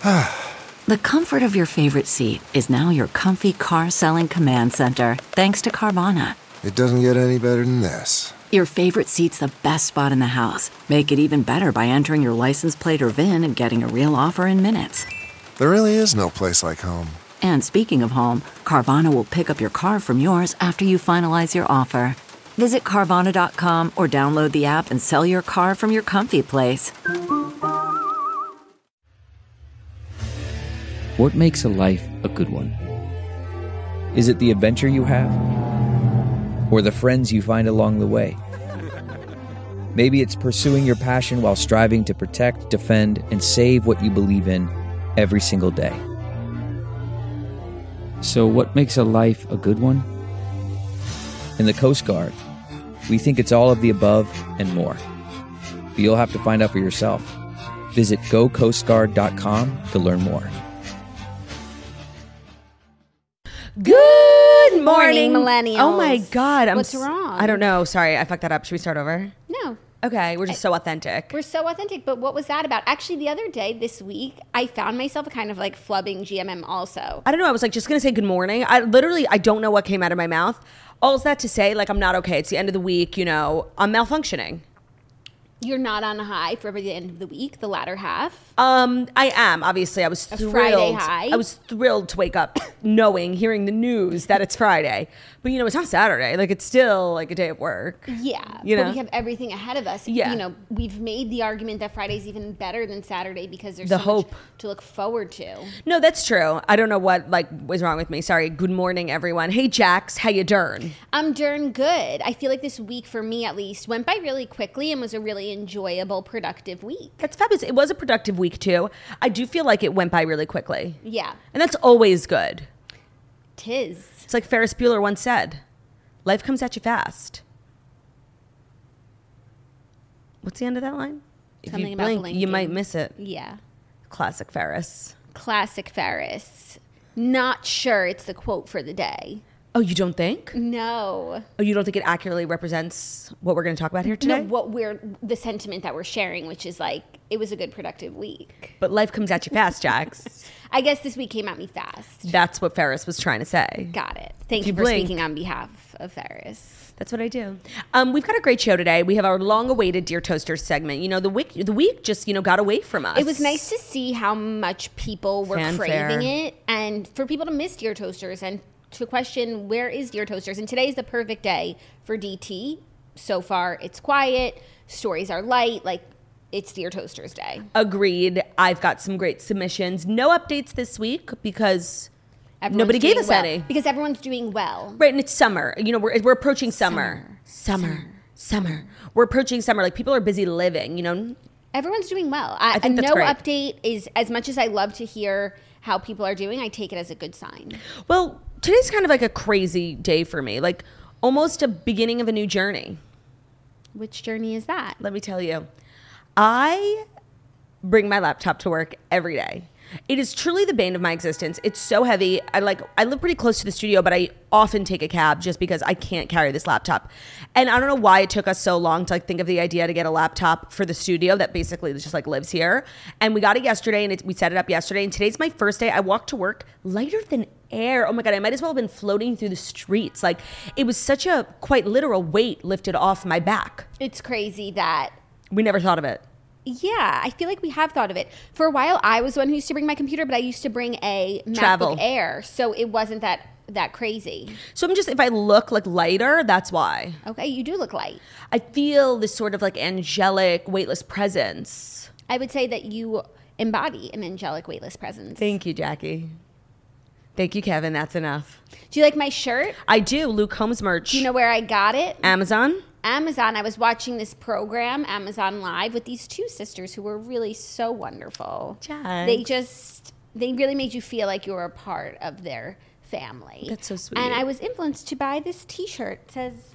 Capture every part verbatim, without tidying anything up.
The comfort of your favorite seat is now your comfy car selling command center, thanks to Carvana. It doesn't get any better than this. Your favorite seat's the best spot in the house. Make it even better by entering your license plate or V I N and getting a real offer in minutes. There really is no place like home. And speaking of home, Carvana will pick up your car from yours after you finalize your offer. Visit Carvana dot com or download the app and sell your car from your comfy place. What makes a life a good one? Is it the adventure you have? Or the friends you find along the way? Maybe it's pursuing your passion while striving to protect, defend, and save what you believe in every single day. So what makes a life a good one? In the Coast Guard, we think it's all of the above and more. But you'll have to find out for yourself. Visit go coast guard dot com to learn more. Good morning, millennials. Oh my God. I'm What's s- wrong? I don't know. Sorry, I fucked that up. Should we start over? No. Okay, we're just so authentic. We're so authentic, but what was that about? Actually, the other day, this week, I found myself kind of like flubbing G M M also. I don't know. I was like just gonna say good morning. I literally I don't know what came out of my mouth. All is that to say, like I'm not okay. It's the end of the week. You know, I'm malfunctioning. You're not on a high for the end of the week, the latter half. Um, I am obviously. I was A thrilled. Friday high? I was thrilled to wake up knowing, hearing the news that it's Friday. But you know, it's not Saturday. Like it's still like a day of work. Yeah, You but know? we have everything ahead of us. Yeah. You know, we've made the argument that Friday's even better than Saturday because there's The so hope. much to look forward to. No, that's true. I don't know what like was wrong with me. Sorry. Good morning, everyone. Hey, Jax, how you dern? I'm darn good. I feel like this week, for me at least, went by really quickly and was a really enjoyable, productive week. That's fabulous. It was a productive week too. I do feel like it went by really quickly, Yeah, and that's always good. tis. It's like Ferris Bueller once said, "Life comes at you fast." What's the end of that line? If Something you about blink, you blinking. might miss it. Yeah. Classic Ferris. Classic Ferris. Not sure it's the quote for the day. Oh, you don't think? No. Oh, you don't think it accurately represents what we're going to talk about here today? No, what we're, the sentiment that we're sharing, which is like, it was a good, productive week. But life comes at you fast, Jax. I guess this week came at me fast. That's what Ferris was trying to say. Got it. Thank If you you for blink- speaking on behalf of Ferris. That's what I do. Um, we've got a great show today. We have our long-awaited Dear Toasters segment. You know, the week the week just, you know, got away from us. It was nice to see how much people were Fanfare. craving it, and for people to miss Dear Toasters and to question where is Dear Toasters. And today is the perfect day for D T. So far, it's quiet. Stories are light. Like, it's Dear Toasters Day. Agreed. I've got some great submissions. No updates this week because Everyone's nobody gave doing us well. any. Because everyone's doing well. Right, and it's summer. You know, we're, we're approaching summer. Summer. Summer. We're approaching summer. Like, people are busy living, you know? Everyone's doing well. I, I think a that's no great. update is, as much as I love to hear how people are doing, I take it as a good sign. Well, today's kind of like a crazy day for me. Like, almost a beginning of a new journey. Which journey is that? Let me tell you. I bring my laptop to work every day. It is truly the bane of my existence. It's so heavy. I like I live pretty close to the studio, but I often take a cab just because I can't carry this laptop. And I don't know why it took us so long to like think of the idea to get a laptop for the studio that basically just like lives here. And we got it yesterday, and it, we set it up yesterday. And today's my first day. I walked to work lighter than air. Oh my God, I might as well have been floating through the streets. Like, it was such a quite literal weight lifted off my back. It's crazy that, We never thought of it. yeah, I feel like we have thought of it. For a while, I was the one who used to bring my computer, but I used to bring a MacBook Travel. Air, so it wasn't that that crazy. So I'm just, if I look like lighter, that's why. Okay, you do look light. I feel this sort of like angelic, weightless presence. I would say that you embody an angelic, weightless presence. Thank you, Jackie. Thank you, Kevin. That's enough. Do you like my shirt? I do. Luke Combs merch. Do you know where I got it? Amazon? Amazon. I was watching this program, Amazon Live, with these two sisters who were really so wonderful. Jax. They just, they really made you feel like you were a part of their family. That's so sweet. And I was influenced to buy this t-shirt. It says,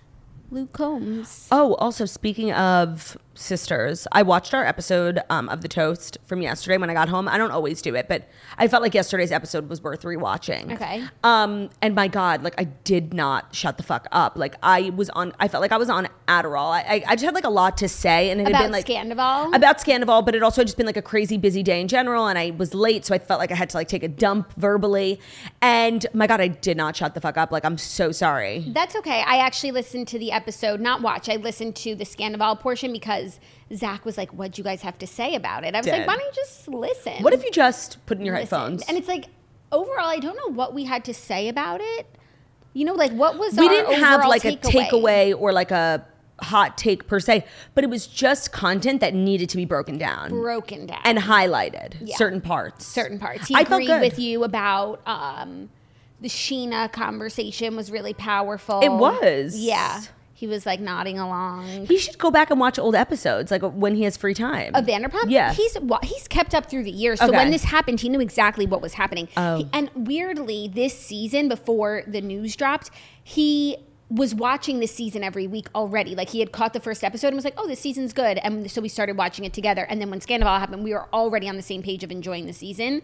Luke Combs. Oh, also speaking of sisters, I watched our episode um, of The Toast from yesterday when I got home. I don't always do it, but I felt like yesterday's episode was worth rewatching. Okay. Um, and my God, like I did not shut the fuck up. Like I was on, I felt like I was on Adderall. I, I, I just had like a lot to say, and it About had been like Scandival? about Scandival, but it also had just been like a crazy busy day in general, and I was late, so I felt like I had to like take a dump verbally. And my God, I did not shut the fuck up. Like I'm so sorry. That's okay. I actually listened to the episode, not watch. I listened to the Scandival portion because Zach was like, what'd you guys have to say about it? I was Dead. like, why don't you just listen? What if you just put in your Listen. headphones? And it's like, overall, I don't know what we had to say about it. You know, like what was We our didn't have overall like a takeaway? takeaway or like a hot take per se, but it was just content that needed to be broken down Broken down. and highlighted Yeah. certain parts. certain parts. He I felt agreed good. with you about um, the Sheena conversation was really powerful. It was. Yeah. He was like nodding along. He should go back and watch old episodes, like when he has free time. Of Vanderpump? Yeah. He's wa- he's kept up through the years. So Okay. when this happened, he knew exactly what was happening. Oh. He- and weirdly, this season, before the news dropped, he was watching this season every week already. Like he had caught the first episode and was like, oh, this season's good. And so we started watching it together. And then when Scandival happened, we were already on the same page of enjoying the season.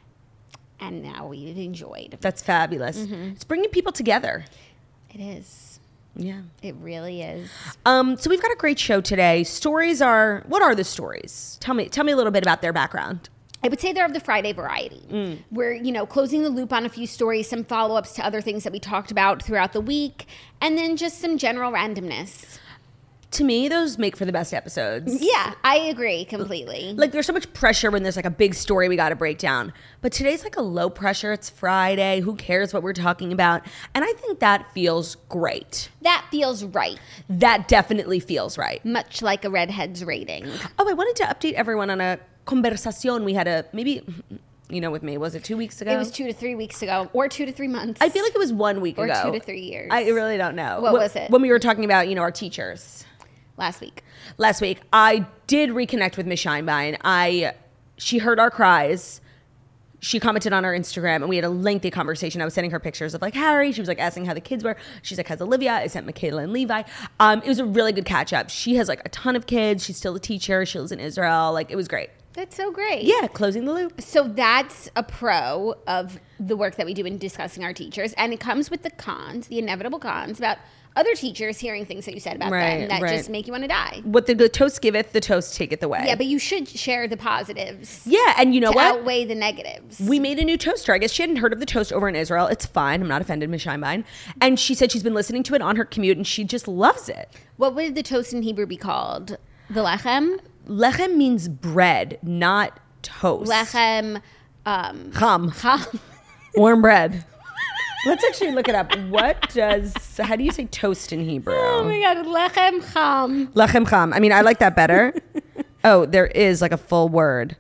And now we've enjoyed. That's fabulous. Mm-hmm. It's bringing people together. It is. Yeah. It really is. Um, so we've got a great show today. Stories are, what are the stories? Tell me, tell me a little bit about their background. I would say they're of the Friday variety. We're, you know, closing the loop on a few stories, some follow-ups to other things that we talked about throughout the week, and then just some general randomness. To me, those make for the best episodes. Yeah, I agree completely. Like there's so much pressure when there's like a big story we got to break down. But today's like a low pressure. It's Friday. Who cares what we're talking about? And I think that feels great. That feels right, That definitely feels right. much like a redhead's rating. Oh, I wanted to update everyone on a conversación we had a maybe, you know, with me. Was it two weeks ago? It was two to three weeks ago, or two to three months. I feel like it was one week Or ago. two to three years. I really don't know. What Wh- was it? When we were talking about, you know, our teachers. Last week. Last week, I did reconnect with Miss Shinebine. I, she heard our cries. She commented on our Instagram, and we had a lengthy conversation. I was sending her pictures of like Harry. She was like asking how the kids were. She's like, how's Olivia? I sent Michaela and Levi. Um, it was a really good catch up. She has like a ton of kids. She's still a teacher. She lives in Israel. Like it was great. That's so great. Yeah, closing the loop. So that's a pro of the work that we do in discussing our teachers. And it comes with the cons, the inevitable cons about other teachers hearing things that you said about Right, them that right. just make you want to die. What the, the toast giveth, the toast taketh away. Yeah, but you should share the positives yeah, and you know to what? outweigh the negatives. We made a new toaster. I guess she hadn't heard of the toast over in Israel. It's fine. I'm not offended, Miss Shinebine. And she said she's been listening to it on her commute, and she just loves it. What would the toast in Hebrew be called? The lechem? Lechem means bread, not toast. Lechem. Um, Cham. cham. Warm bread. Let's actually look it up. What does, how do you say toast in Hebrew? Oh my God, lechem cham. Lechem cham. I mean, I like that better. Oh, there is like a full word.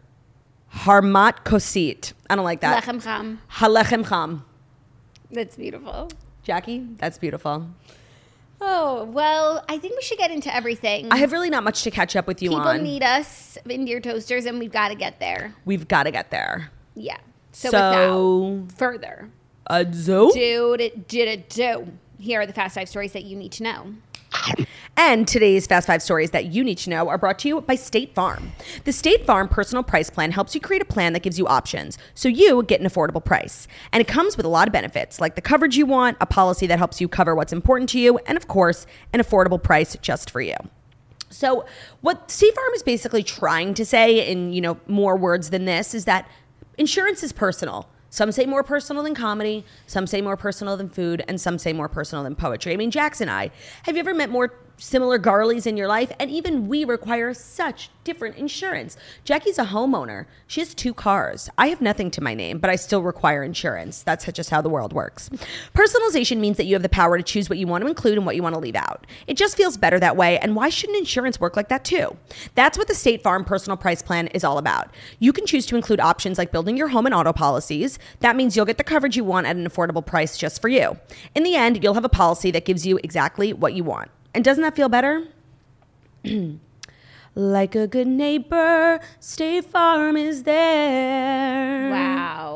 Harmat kosit. I don't like that. Lechem cham. Halechem cham. That's beautiful. Jackie, that's beautiful. Oh, well, I think we should get into everything. I have really not much to catch up with you People on. need us in Dear Toasters, and we've got to get there. We've got to get there. Yeah. So, So- without further Ado. do it, did it do. Here are the Fast Five stories that you need to know. And today's Fast Five stories that you need to know are brought to you by State Farm. The State Farm Personal Price Plan helps you create a plan that gives you options, so you get an affordable price. And it comes with a lot of benefits, like the coverage you want, a policy that helps you cover what's important to you, and of course, an affordable price just for you. So what State Farm is basically trying to say in, you know, more words than this is that insurance is personal. Some say more personal than comedy, some say more personal than food, and some say more personal than poetry. I mean, Jax and I, have you ever met more similar girlies in your life? And even we require such different insurance. Jackie's a homeowner. She has two cars. I have nothing to my name, but I still require insurance. That's just how the world works. Personalization means that you have the power to choose what you want to include and what you want to leave out. It just feels better that way, and why shouldn't insurance work like that too? That's what the State Farm Personal Price Plan is all about. You can choose to include options like building your home and auto policies. That means you'll get the coverage you want at an affordable price just for you. In the end, you'll have a policy that gives you exactly what you want. And doesn't that feel better? Like a good neighbor, State Farm is there. Wow.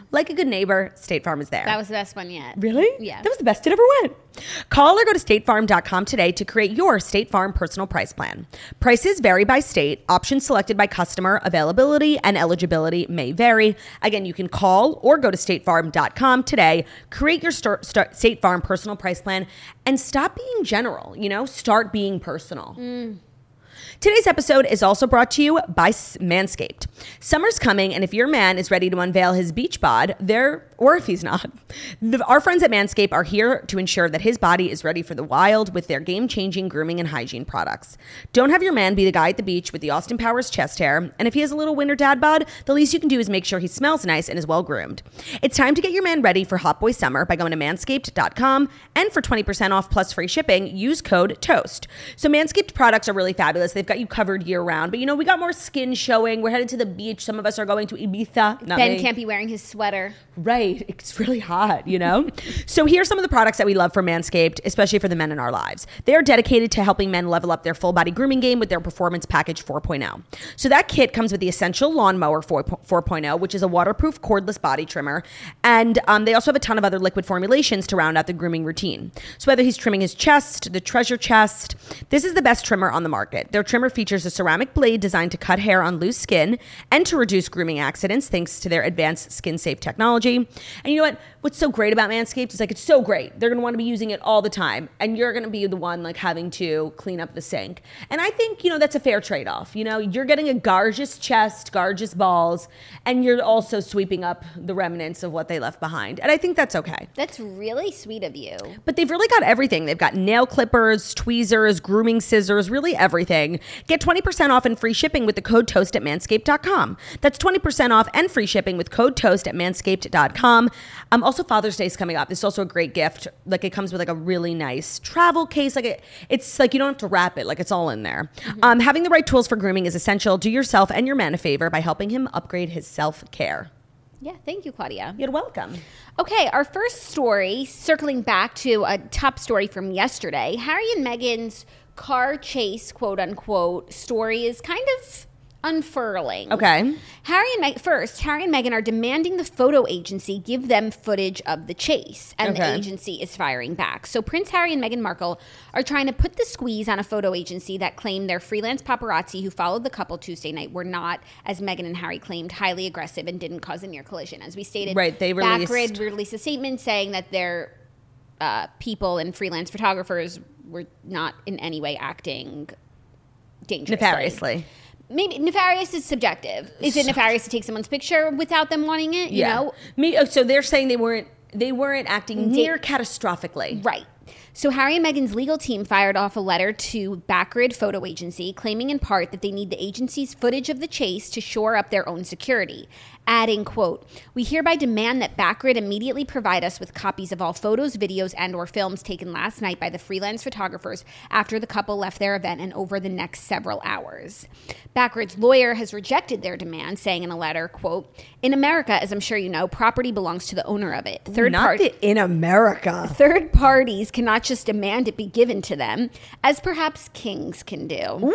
Like a good neighbor, State Farm is there. That was the best one yet. Really? Yeah. That was the best it ever went. Call or go to state farm dot com today to create your State Farm personal price plan. Prices vary by state. Options selected by customer. Availability and eligibility may vary. Again, you can call or go to state farm dot com today. Create your start, start State Farm personal price plan and stop being general, you know, start being personal. Mm. Today's episode is also brought to you by Manscaped. Summer's coming, and if your man is ready to unveil his beach bod, there, or if he's not, the, our friends at Manscaped are here to ensure that his body is ready for the wild with their game-changing grooming and hygiene products. Don't have your man be the guy at the beach with the Austin Powers chest hair, and if he has a little winter dad bod, the least you can do is make sure he smells nice and is well-groomed. It's time to get your man ready for Hot Boy Summer by going to manscaped dot com, and for twenty percent off plus free shipping, use code TOAST. So Manscaped products are really fabulous. They've got you covered year round, but you know, we got more skin showing. We're headed to the beach. Some of us are going to Ibiza. Not Ben me. can't be wearing his sweater. Right. It's really hot, you know? So here's some of the products that we love from Manscaped, especially for the men in our lives. They are dedicated to helping men level up their full body grooming game with their Performance Package four point oh. So that kit comes with the Essential Lawnmower four point oh, which is a waterproof cordless body trimmer. And um, they also have a ton of other liquid formulations to round out the grooming routine. So whether he's trimming his chest, the treasure chest, this is the best trimmer on the market. Their trimmer features a ceramic blade designed to cut hair on loose skin and to reduce grooming accidents thanks to their advanced skin-safe technology. And you know what? What's so great about Manscaped is like, it's so great. They're going to want to be using it all the time. And you're going to be the one like having to clean up the sink. And I think, you know, that's a fair trade-off. You know, you're getting a gorgeous chest, gorgeous balls, and you're also sweeping up the remnants of what they left behind. And I think that's okay. That's really sweet of you. But they've really got everything. They've got nail clippers, tweezers, grooming scissors, really everything. Get twenty percent off and free shipping with the code TOAST at manscaped dot com. That's twenty percent off and free shipping with code TOAST at manscaped dot com. Um, also, Father's Day is coming up. This is also a great gift. Like, it comes with like a really nice travel case. Like, it, it's like you don't have to wrap it. Like, it's all in there. Mm-hmm. Um, having the right tools for grooming is essential. Do yourself and your man a favor by helping him upgrade his self-care. Yeah, thank you, Claudia. You're welcome. Okay, our first story, circling back to a top story from yesterday, Harry and Meghan's car chase, quote unquote, story is kind of unfurling. Okay. Harry and Meg- first, Harry and Meghan are demanding the photo agency give them footage of the chase, and Okay. the agency is firing back. So Prince Harry and Meghan Markle are trying to put the squeeze on a photo agency that claimed their freelance paparazzi who followed the couple Tuesday night were not, as Meghan and Harry claimed, highly aggressive and didn't cause a near collision. As we stated, Right, they released- Backgrid released a statement saying that their uh, people and freelance photographers were not in any way acting dangerously. Nefariously. Maybe nefarious is subjective. Is it nefarious to take someone's picture without them wanting it? You Yeah. know? Me, oh, so they're saying they weren't they weren't acting near catastrophically. Right. So Harry and Meghan's legal team fired off a letter to Backgrid Photo Agency, claiming in part that they need the agency's footage of the chase to shore up their own security, adding, quote, "We hereby demand that Backgrid immediately provide us with copies of all photos, videos, and or films taken last night by the freelance photographers after the couple left their event and over the next several hours." Backgrid's lawyer has rejected their demand, saying in a letter, quote, "In America, as I'm sure you know, property belongs to the owner of it. Third Not party the, in America. Third parties cannot just demand it be given to them, as perhaps kings can do.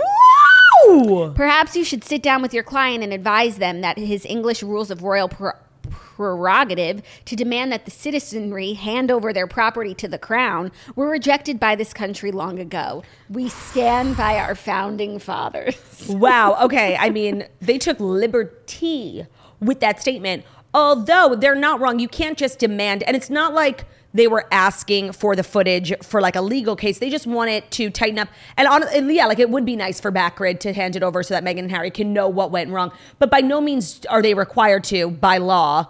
Woo! Perhaps you should sit down with your client and advise them that his English rules of royal pre- prerogative to demand that the citizenry hand over their property to the crown were rejected by this country long ago. We stand by our founding fathers." Wow. Okay. I mean, they took liberty with that statement. Although they're not wrong. You can't just demand, and it's not like they were asking for the footage for like a legal case. They just want it to tighten up. And, on, and yeah, like it would be nice for Backgrid to hand it over so that Meghan and Harry can know what went wrong. But by no means are they required to by law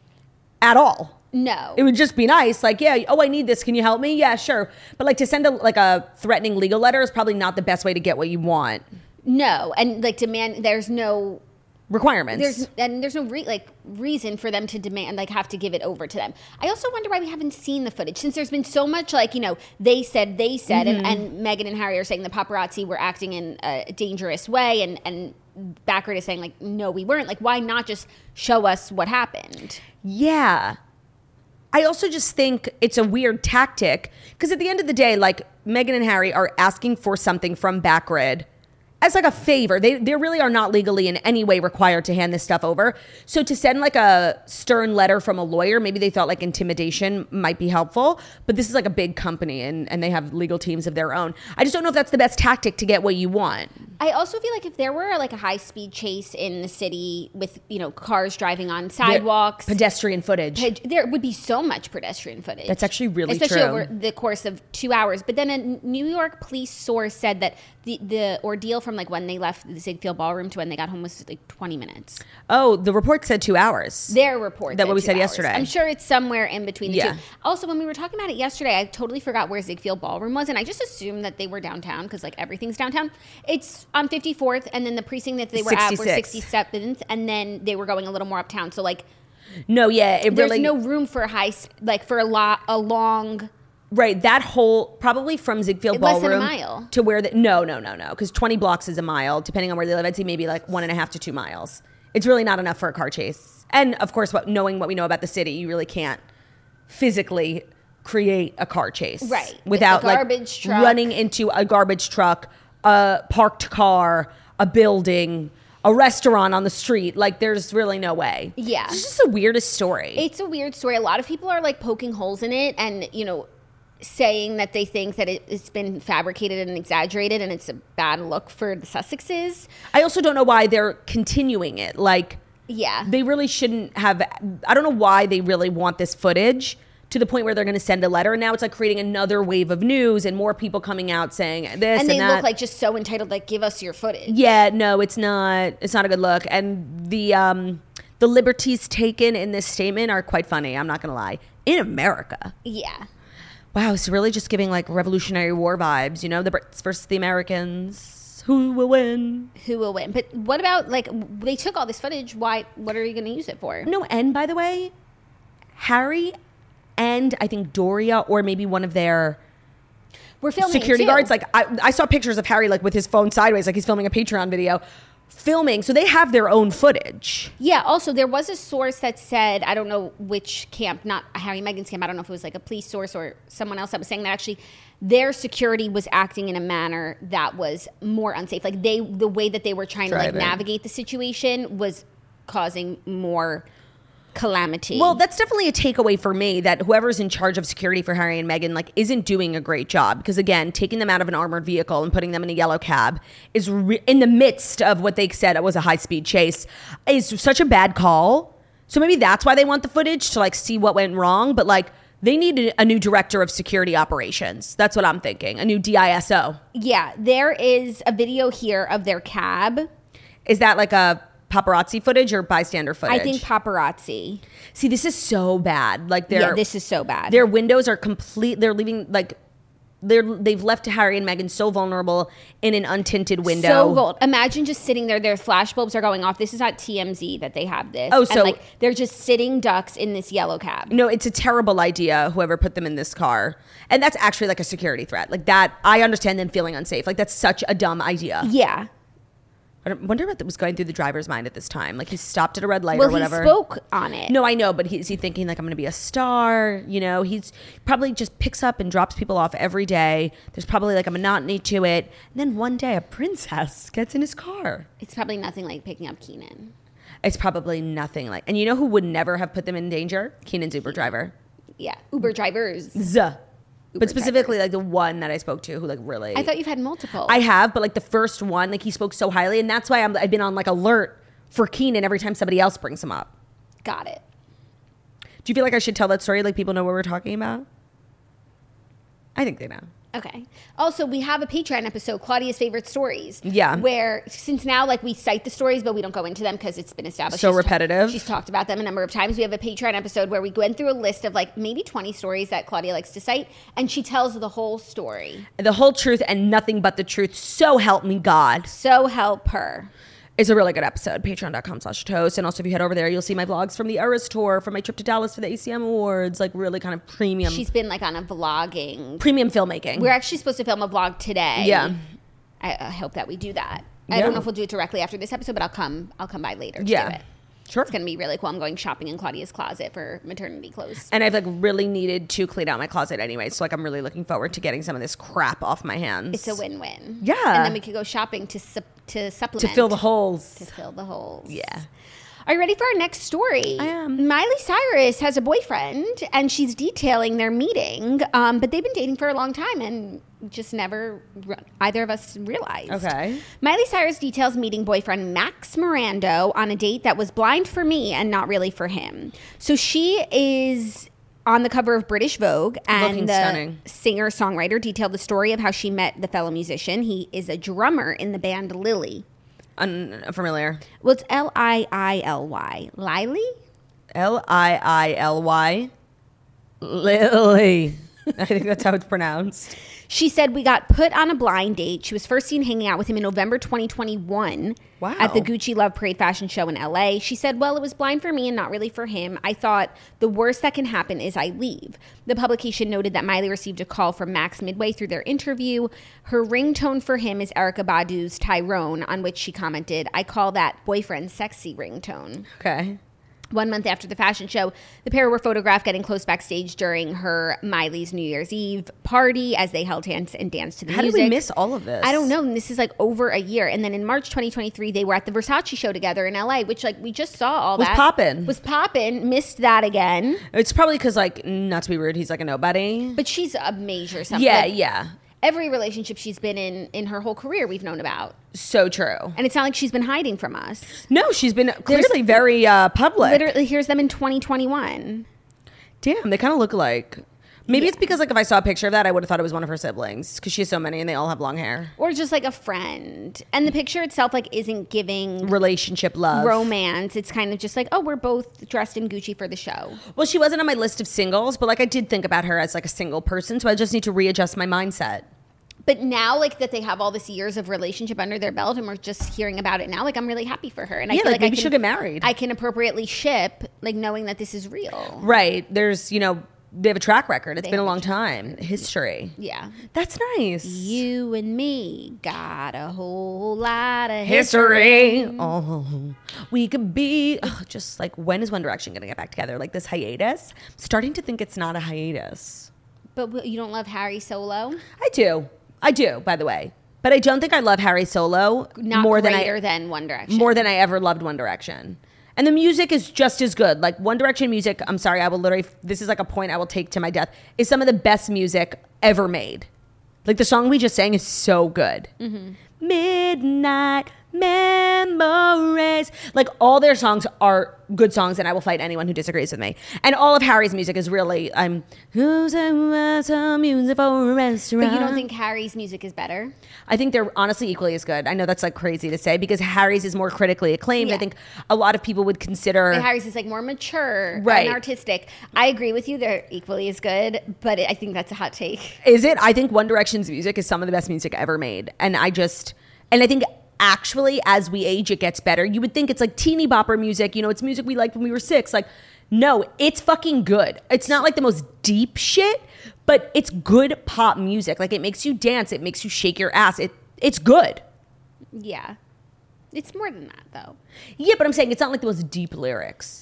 at all. No. It would just be nice. Like, yeah, oh, I need this. Can you help me? Yeah, sure. But like to send a, like a threatening legal letter is probably not the best way to get what you want. No. And like demand, there's no... Requirements. There's and there's no re, like reason for them to demand like have to give it over to them. I also wonder why we haven't seen the footage since there's been so much like you know they said they said Mm-hmm. and, and Meghan and Harry are saying the paparazzi were acting in a dangerous way and and Backgrid is saying like no we weren't. Like why not just show us what happened? Yeah. I also just think it's a weird tactic because at the end of the day, like Meghan and Harry are asking for something from Backgrid. as like a favor. They they really are not legally in any way required to hand this stuff over. So to send like a stern letter from a lawyer, maybe they thought like intimidation might be helpful, but this is like a big company and, and they have legal teams of their own. I just don't know if that's the best tactic to get what you want. I also feel like if there were like a high speed chase in the city with, you know, cars driving on sidewalks, Pedestrian footage. pe- there would be so much pedestrian footage. That's actually really Especially true. over the course of two hours. But then a New York police source said that the, the ordeal from like when they left the Ziegfeld Ballroom to when they got home was like twenty minutes. Oh, the report said two hours. Their report. That said what we two said hours. yesterday. I'm sure it's somewhere in between the Yeah. two. Also, when we were talking about it yesterday, I totally forgot where Ziegfeld Ballroom was, and I just assumed that they were downtown because like everything's downtown. It's on fifty-fourth, and then the precinct that they were at were sixty-six. sixty-seventh, and then they were going a little more uptown. So like, No, yeah, it there's really no room for a high, sp- like for a lot, a long. right. That whole probably from Ziegfeld Less than a Ballroom mile. to where the no, no, no, no, because twenty blocks is a mile. Depending on where they live, I'd say maybe like one and a half to two miles. It's really not enough for a car chase. And of course, what knowing what we know about the city, you really can't physically create a car chase, Right. Without A like garbage truck. running into a garbage truck, a parked car, a building, a restaurant on the street. Like, there's really no way. Yeah. It's just the weirdest story. It's a weird story. A lot of people are like poking holes in it, and you know, saying that they think that it, it's been fabricated and exaggerated, and it's a bad look for the Sussexes. I also don't know why they're continuing it. Like, Yeah. they really shouldn't have. I don't know why they really want this footage to the point where they're going to send a letter. And now it's like creating another wave of news and more people coming out saying this and, and they that. look like just so entitled, like, give us your footage. Yeah, no, it's not. It's not a good look. And the um, the liberties taken in this statement are quite funny. I'm not going to lie. In America. Yeah. Wow, it's really just giving like Revolutionary War vibes. You know, the Brits versus the Americans. Who will win? Who will win? But what about, like, they took all this footage. Why? What are you going to use it for? No, and by the way, Harry and I think Doria or maybe one of their We're filming security too. guards. Like I, I saw pictures of Harry like with his phone sideways, like he's filming a Patreon video, filming. So they have their own footage. Yeah, also, there was a source that said, I don't know which camp, not Harry and Meghan's camp, I don't know if it was like a police source or someone else that was saying that actually their security was acting in a manner that was more unsafe. Like, they, the way that they were trying to like Driving. navigate the situation was causing more calamity. Well, that's definitely a takeaway for me that whoever's in charge of security for Harry and Meghan like isn't doing a great job because again, taking them out of an armored vehicle and putting them in a yellow cab is re- in the midst of what they said it was a high speed chase is such a bad call. So maybe that's why they want the footage to like see what went wrong, but like they needed a new director of security operations. That's what I'm thinking. A new D I S O. yeah, there is a video here of their cab. Is that like a paparazzi footage or bystander footage? I think paparazzi. See, this is so bad. Like they're Yeah, this is so bad. Their windows are complete. They're leaving like they're they've left Harry and Meghan so vulnerable in an untinted window. So bold. Imagine just sitting there. Their flash bulbs are going off. This is at T M Z that they have this. Oh, And, so- like, they're just sitting ducks in this yellow cab. No, it's a terrible idea. Whoever put them in this car, and that's actually like a security threat. Like that, I understand them feeling unsafe. Like that's such a dumb idea. Yeah. I don't- wonder what was going through the driver's mind at this time. Like he stopped at a red light Well, or whatever. he spoke on it. No, I know, but he, is he thinking like I'm going to be a star? You know, he's probably just picks up and drops people off every day. There's probably like a monotony to it. And then one day a princess gets in his car. It's probably nothing like picking up Keenan. It's probably nothing like. And you know who would never have put them in danger? Keenan's Uber driver. Yeah. Uber drivers. Zuh. Uber But specifically drivers. like the one that I spoke to who like really. I thought you've had multiple. I have, but like the first one, like he spoke so highly, and that's why I'm, I've been on like alert for Keenan every time somebody else brings him up. Got it. Do you feel like I should tell that story? Like people know what we're talking about? I think they know. Okay. Also, we have a Patreon episode, Claudia's Favorite Stories. Yeah. Where, since now, like, we cite the stories, but we don't go into them because it's been established. So She's ta- repetitive. she's talked about them a number of times. We have a Patreon episode where we went through a list of, like, maybe twenty stories that Claudia likes to cite, and she tells the whole story. The whole truth and nothing but the truth. So help me God. So help her. It's a really good episode. Patreon.com slash toast. And also if you head over there, you'll see my vlogs from the Eras tour, from my trip to Dallas for the A C M Awards. Like really kind of premium. She's been, like, on a vlogging. premium filmmaking. We're actually supposed to film a vlog today. Yeah. I, I hope that we do that. I Yeah. don't know if we'll do it directly after this episode, but I'll come. I'll come by later. To Yeah. do it. Sure. It's gonna be really cool. I'm going shopping in Claudia's closet for maternity clothes. And I've like really needed to clean out my closet anyway. So like I'm really looking forward to getting some of this crap off my hands. It's a win-win. Yeah. And then we could go shopping to support to supplement. To fill the holes. To fill the holes. Yeah. Are you ready for our next story? I am. Miley Cyrus has a boyfriend, and she's detailing their meeting. Um, but they've been dating for a long time, and just never either of us realized. Okay. Miley Cyrus details meeting boyfriend Max Mirando on a date that was blind for me and not really for him. So she is on the cover of British Vogue, and Looking the stunning. singer-songwriter detailed the story of how she met the fellow musician. He is a drummer in the band Lily. Unfamiliar. Well, it's L I I L Y. Lily? L I I L Y. Lily. I think that's how it's pronounced. She said, we got put on a blind date. She was first seen hanging out with him in November twenty twenty-one Wow. at the Gucci Love Parade fashion show in L A. She said, well, it was blind for me and not really for him. I thought the worst that can happen is I leave. The publication noted that Miley received a call from Max midway through their interview. Her ringtone for him is Erykah Badu's Tyrone, on which she commented, I call that boyfriend sexy ringtone. Okay. One month after the fashion show, the pair were photographed getting close backstage during her Miley's New Year's Eve party as they held hands and danced to the How music. did we miss all of this? I don't know. And this is like over a year. And then in March twenty twenty-three, they were at the Versace show together in L A, which like we just saw all Was that. poppin'. Was poppin'. Missed that again. It's probably because, like, not to be rude, he's like a nobody. But she's a major something. Yeah, Like, yeah. every relationship she's been in in her whole career we've known about. So true. And it's not like she's been hiding from us. No, she's been clearly very uh, public. Literally, here's them in twenty twenty-one. Damn, they kind of look alike. Maybe it's because, like, if I saw a picture of that, I would have thought it was one of her siblings because she has so many and they all have long hair. Or just like a friend. And the picture itself like isn't giving Relationship love. romance. It's kind of just like, oh, we're both dressed in Gucci for the show. Well, she wasn't on my list of singles, but, like, I did think about her as, like, a single person, so I just need to readjust my mindset. But now, like, that they have all this years of relationship under their belt and we're just hearing about it now, like, I'm really happy for her. And I Yeah, feel like, like, maybe I can, she'll get married. I can appropriately ship, like, knowing that this is real. Right. There's, you know, they have a track record. It's They been a have a long time. History. Yeah. That's nice. You and me got a whole lot of History. history. Oh, we could be oh, just like, when is One Direction going to get back together? Like this hiatus? I'm starting to think it's not a hiatus. But you don't love Harry Solo? I do. I do, by the way. But I don't think I love Harry Solo Not more than greater I than One Direction. more than I ever loved One Direction. And the music is just as good. Like One Direction music, I'm sorry, I will literally, this is like a point I will take to my death, is some of the best music ever made. Like the song we just sang is so good. Mm-hmm. Midnight Memories. Like all their songs are good songs and I will fight anyone who disagrees with me. And all of Harry's music is really, I'm who's some music for a restaurant. But you don't think Harry's music is better? I think they're honestly equally as good. I know that's like crazy to say because Harry's is more critically acclaimed. Yeah. I think a lot of people would consider But Harry's is like more mature Right. and artistic. I agree with you; they're equally as good. But I think that's a hot take. Is it? I think One Direction's music is some of the best music ever made. And I just, and I think actually as we age, it gets better. You would think it's like teeny bopper music. You know, it's music we liked when we were six. Like, no, it's fucking good. It's not like the most deep shit, but it's good pop music. Like it makes you dance. It makes you shake your ass. It It's good. Yeah, it's more than that though. Yeah, but I'm saying it's not like the most deep lyrics.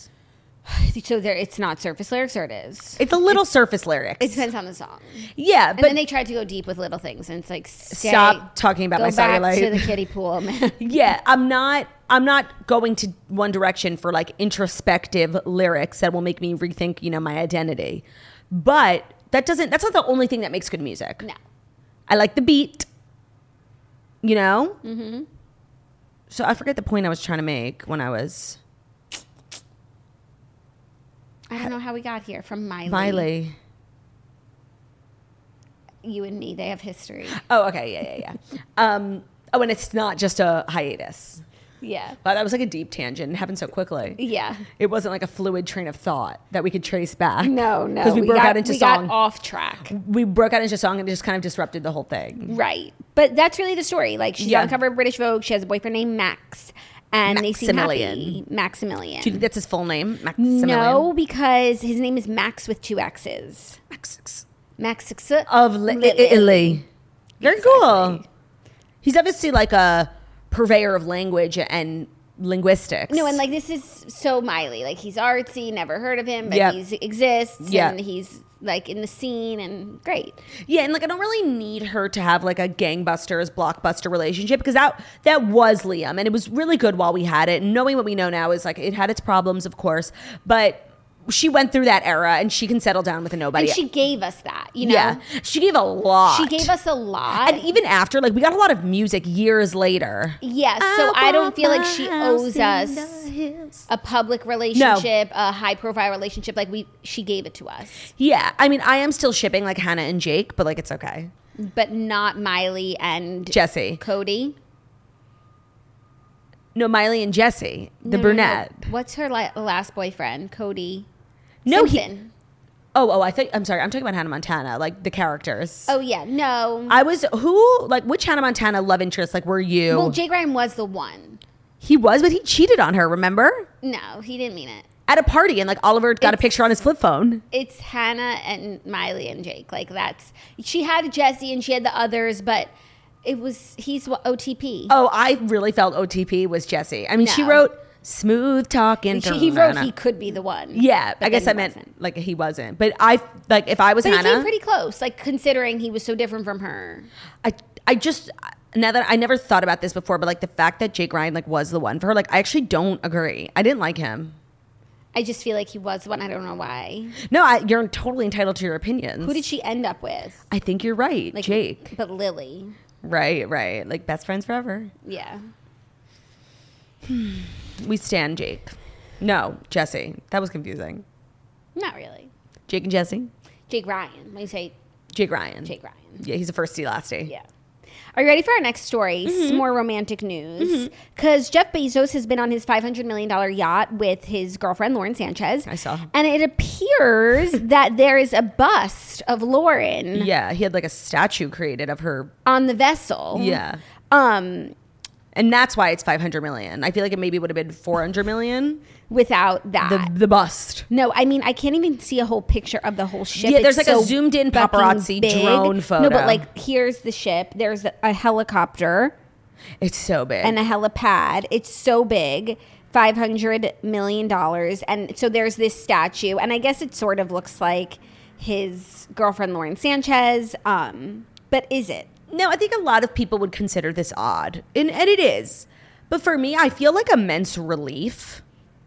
So there, it's not surface lyrics, or it is. It's a little surface lyrics. It depends on the song. Yeah, And but then they tried to go deep with little things, and it's like, stay, Stop talking about go my back cellulite. to the kiddie pool, man. yeah, I'm not I'm not going to One Direction for like introspective lyrics that will make me rethink, you know, my identity. But that doesn't that's not the only thing that makes good music. No. I like the beat. You know? Mm-hmm. So I forget the point I was trying to make when I was I don't know how we got here from Miley. Miley. You and me, they have history. Oh, okay, yeah, yeah, yeah. um oh, and it's not just a hiatus. Yeah. Wow, that was like a deep tangent. It happened so quickly. Yeah. It wasn't like a fluid train of thought that we could trace back. No, no. Because we, broke got, out into we song. got off track. We broke out into song and it just kind of disrupted the whole thing. Right. But that's really the story. Like, she's Yeah. on the cover of British Vogue. She has a boyfriend named Max. And they seem Maximilian. happy. Maximilian. Do you think that's his full name? Maximilian? No, because his name is Max with two X's. Max Max of Li- Italy. Very cool. He's obviously like a purveyor of language and linguistics. No, and like this is so Miley. Like he's artsy, never heard of him, but Yep. he exists, Yep. and he's like in the scene and great. Yeah, and like I don't really need her to have like a gangbusters blockbuster relationship because that that was Liam and it was really good while we had it. And knowing what we know now is like it had its problems, of course, but she went through that era and she can settle down with a nobody. And she gave us that, you know. Yeah, she gave a lot. She gave us a lot. and even after, like we got a lot of music years later. Yes, so I don't feel like she owes us a public relationship, a high profile relationship. Like we, she gave it to us, Yeah, I mean, I am still shipping like Hannah and Jake, but like it's okay. but not Miley and Jesse, Cody. no, Miley and Jesse, the No, no, no. brunette. What's her la- last boyfriend? Cody. No, he- Simpson. Oh, oh, I think I'm sorry. I'm talking about Hannah Montana, like the characters. Oh yeah, no. I was who like which Hannah Montana love interest like were you? well, Jake Ryan was the one. He was, but he cheated on her. Remember No, he didn't mean it. at a party, and like Oliver got a It's- picture on his flip phone. It's Hannah and Miley and Jake. Like that's she had Jesse and she had the others, but it was he's what O T P. Oh, I really felt O T P was Jesse. I mean, she No. wrote smooth talking. She- he wrote he could be the one. Yeah, but I guess I then he meant wasn't. like he wasn't. But I like if I was But he Hannah, came pretty close, like considering he was so different from her. I I just now that I never thought about this before, but like the fact that Jake Ryan like was the one for her, like I actually don't agree. I didn't like him. I just feel like he was the one. I don't know why. No, I, you're totally entitled to your opinions. Who did she end up with? I think you're right, Like Jake. but Lily. Right, right. Like best friends forever. Yeah. We stand Jake. No, Jesse. That was confusing. Not really. Jake and Jesse. Jake Ryan. When you say Jake Ryan. Jake Ryan. Yeah, he's a first C, last C. Yeah. Are you ready for our next story? Mm-hmm. Some more romantic news. Because Jeff Bezos has been on his five hundred million dollars yacht with his girlfriend, Lauren Sanchez. I saw. And it appears that there is a bust of Lauren Yeah, he had like a statue created of her. on the vessel. Yeah. Um, And that's why it's five hundred million. I feel like it maybe would have been four hundred million. without that. The the bust. No, I mean I can't even see a whole picture of the whole ship. Yeah, there's It's like a so zoomed-in fucking paparazzi big. drone No, photo. but like here's the ship. There's a helicopter It's so big. and a helipad. It's so big. five hundred million dollars. And so there's this statue. And I guess it sort of looks like his girlfriend, Lauren Sanchez. Um, but is it? No, I think a lot of people would consider this odd. And, and it is. But for me, I feel like immense relief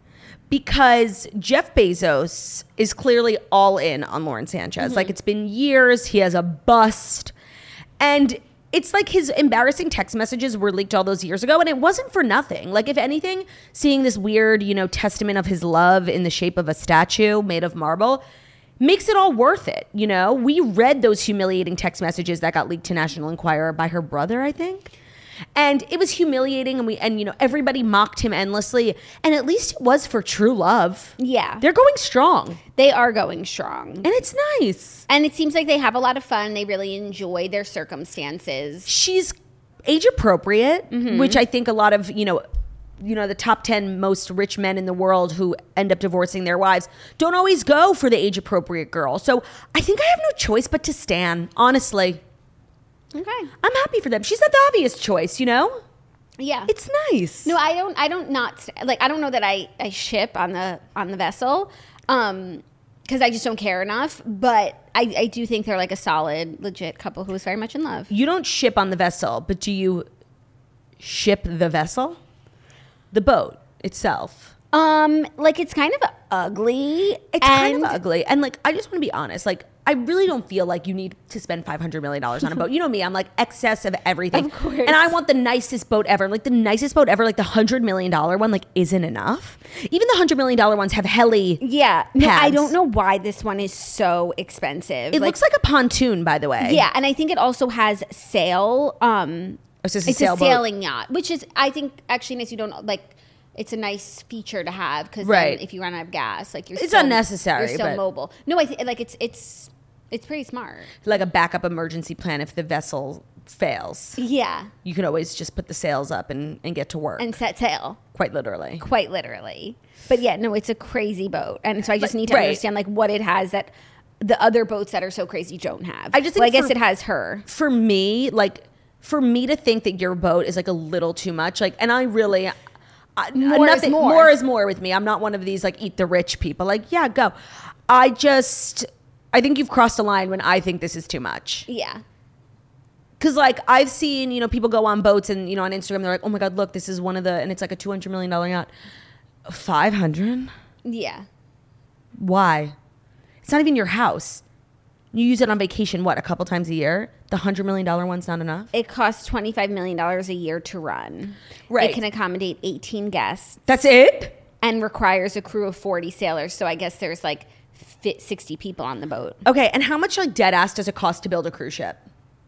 because Jeff Bezos is clearly all in on Lauren Sanchez. Mm-hmm. Like it's been years. He has a bust. And it's like his embarrassing text messages were leaked all those years ago. And it wasn't for nothing. Like if anything, seeing this weird, you know, testament of his love in the shape of a statue made of marble makes it all worth it. You know, we read those humiliating text messages that got leaked to National Enquirer by her brother, I think. And it was humiliating, and we and you know everybody mocked him endlessly. And at least it was for true love. Yeah. They're going strong, They are going strong. and it's nice. And it seems like they have a lot of fun. They really enjoy their circumstances. She's age appropriate, which I think a lot of you know, you know, the top ten most rich men in the world who end up divorcing their wives don't always go for the age appropriate girl. So I think I have no choice but to stan. Honestly, Okay. I'm happy for them. She's not the obvious choice, you know. Yeah. It's nice. No, I don't. I don't not st- like. I don't know that I, I ship on the on the vessel, um, because I just don't care enough. But I, I do think they're like a solid, legit couple who is very much in love. You don't ship on the vessel, but do you ship the vessel? The boat itself. Um, like it's kind of ugly. It's kind and- of ugly. And like, I just want to be honest. Like, I really don't feel like you need to spend five hundred million dollars on a boat. You know me, I'm like excess of everything. Of course. And I want the nicest boat ever. Like the nicest boat ever, like the one hundred million dollars one, like isn't enough. Even the one hundred million dollars ones have heli. Yeah. No, I pads. don't know why this one is so expensive. It looks like a pontoon, by the way. Yeah, and I think it also has sail. Um, Oh, so it's a it's sailboat. a sailing yacht, which is I think actually nice. You don't like. It's a nice feature to have because Right. if you run out of gas, like you're It's still, unnecessary, You're still but- mobile. No, I think like it's it's it's pretty smart. Like a backup emergency plan if the vessel fails. Yeah, You can always just put the sails up and, and get to work. and set sail Quite literally. quite literally. But yeah, no, it's a crazy boat, and so I just But- need to right. understand like what it has that the other boats that are so crazy don't have. I just think well, I guess for- it has her. For me, like, for me to think that your boat is like a little too much, like, and I really, I, More is nothing, more. More is more with me. I'm not one of these like eat the rich people. Like, yeah, go. I just, I think you've crossed a line when I think this is too much. Yeah. Because, like, I've seen, you know, people go on boats and, you know, on Instagram, they're like, oh my God, look, this is one of the, and it's like a two hundred million dollars yacht. five hundred? Yeah. Why? It's not even your house. You use it on vacation, what, a couple times a year? The one hundred million dollars one's not enough? It costs twenty-five million dollars a year to run. Right. It can accommodate eighteen guests. That's it? And requires a crew of forty sailors. So I guess there's like fit sixty people on the boat. Okay, and how much, like, dead ass does it cost to build a cruise ship?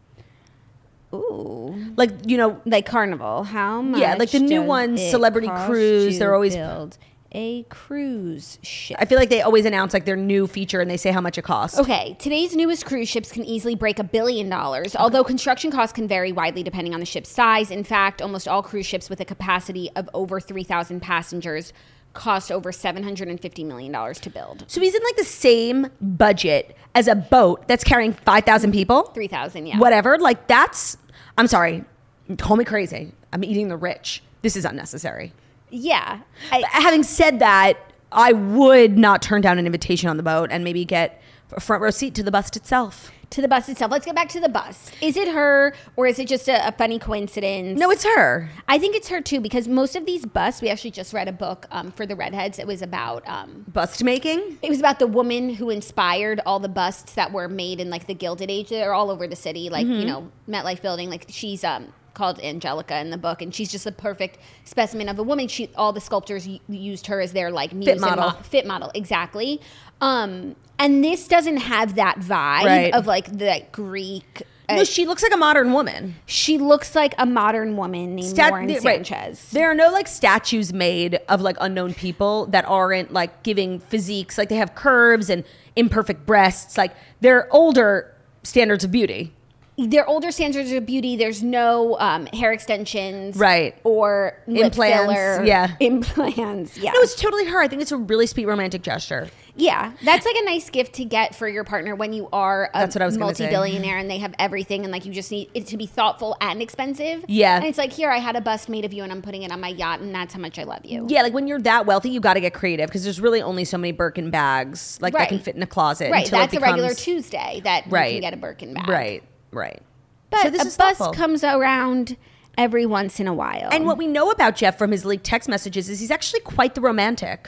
Ooh. Like, you know, Like Carnival. How much? Yeah, like the new does ones, it Celebrity cost Cruise, to they're always- build a cruise ship. I feel like they always announce, like, their new feature and they say how much it costs. Okay, today's newest cruise ships can easily break a billion dollars, although construction costs can vary widely depending on the ship's size. In fact, almost all cruise ships with a capacity of over three thousand passengers cost over seven hundred fifty million dollars to build. So he's in, like, the same budget as a boat that's carrying five thousand people? three thousand, yeah. Whatever. Like, that's, I'm sorry, call me crazy. I'm eating the rich. This is unnecessary. Yeah. I, Having said that, I would not turn down an invitation on the boat and maybe get a front row seat to the bust itself. to the bus itself. Let's get back to the bus. Is it her or is it just a, a funny coincidence? No, it's her. I think it's her too, because most of these busts, we actually just read a book um, for the Redheads. It was about um, Bust making? it was about the woman who inspired all the busts that were made in like the Gilded Age. They're all over the city, like Mm-hmm. you know, MetLife Building. Like she's um called Angelica in the book, and she's just a perfect specimen of a woman. She all the sculptors u- used her as their like muse and model. mo- fit model, exactly. Um, and this doesn't have that vibe Right. of like the Greek. Uh, No, she looks like a modern woman. she looks like a modern woman named Stat- Lauren the- right. Sanchez. There are no like statues made of like unknown people that aren't like giving physiques. Like they have curves and imperfect breasts. Like they're older standards of beauty. They're older standards of beauty. There's no um, hair extensions, Right. Or lip Implants, filler, yeah. implants. Yeah, No, it's totally her. I think it's a really sweet romantic gesture. yeah. That's like a nice gift to get for your partner when you are a That's what I was gonna say. multi-billionaire and they have everything, and like you just need it to be thoughtful and expensive. Yeah. and it's like, here, I had a bust made of you, and I'm putting it on my yacht, and that's how much I love you. Yeah, like when you're that wealthy, you got to get creative because there's really only so many Birkin bags like that Right. can fit in a closet. Right, until that's it a regular becomes- Tuesday that Right. you can get a Birkin bag. Right, right. But So this a is bus thoughtful. comes around every once in a while. And what we know about Jeff from his leaked text messages is he's actually quite the romantic.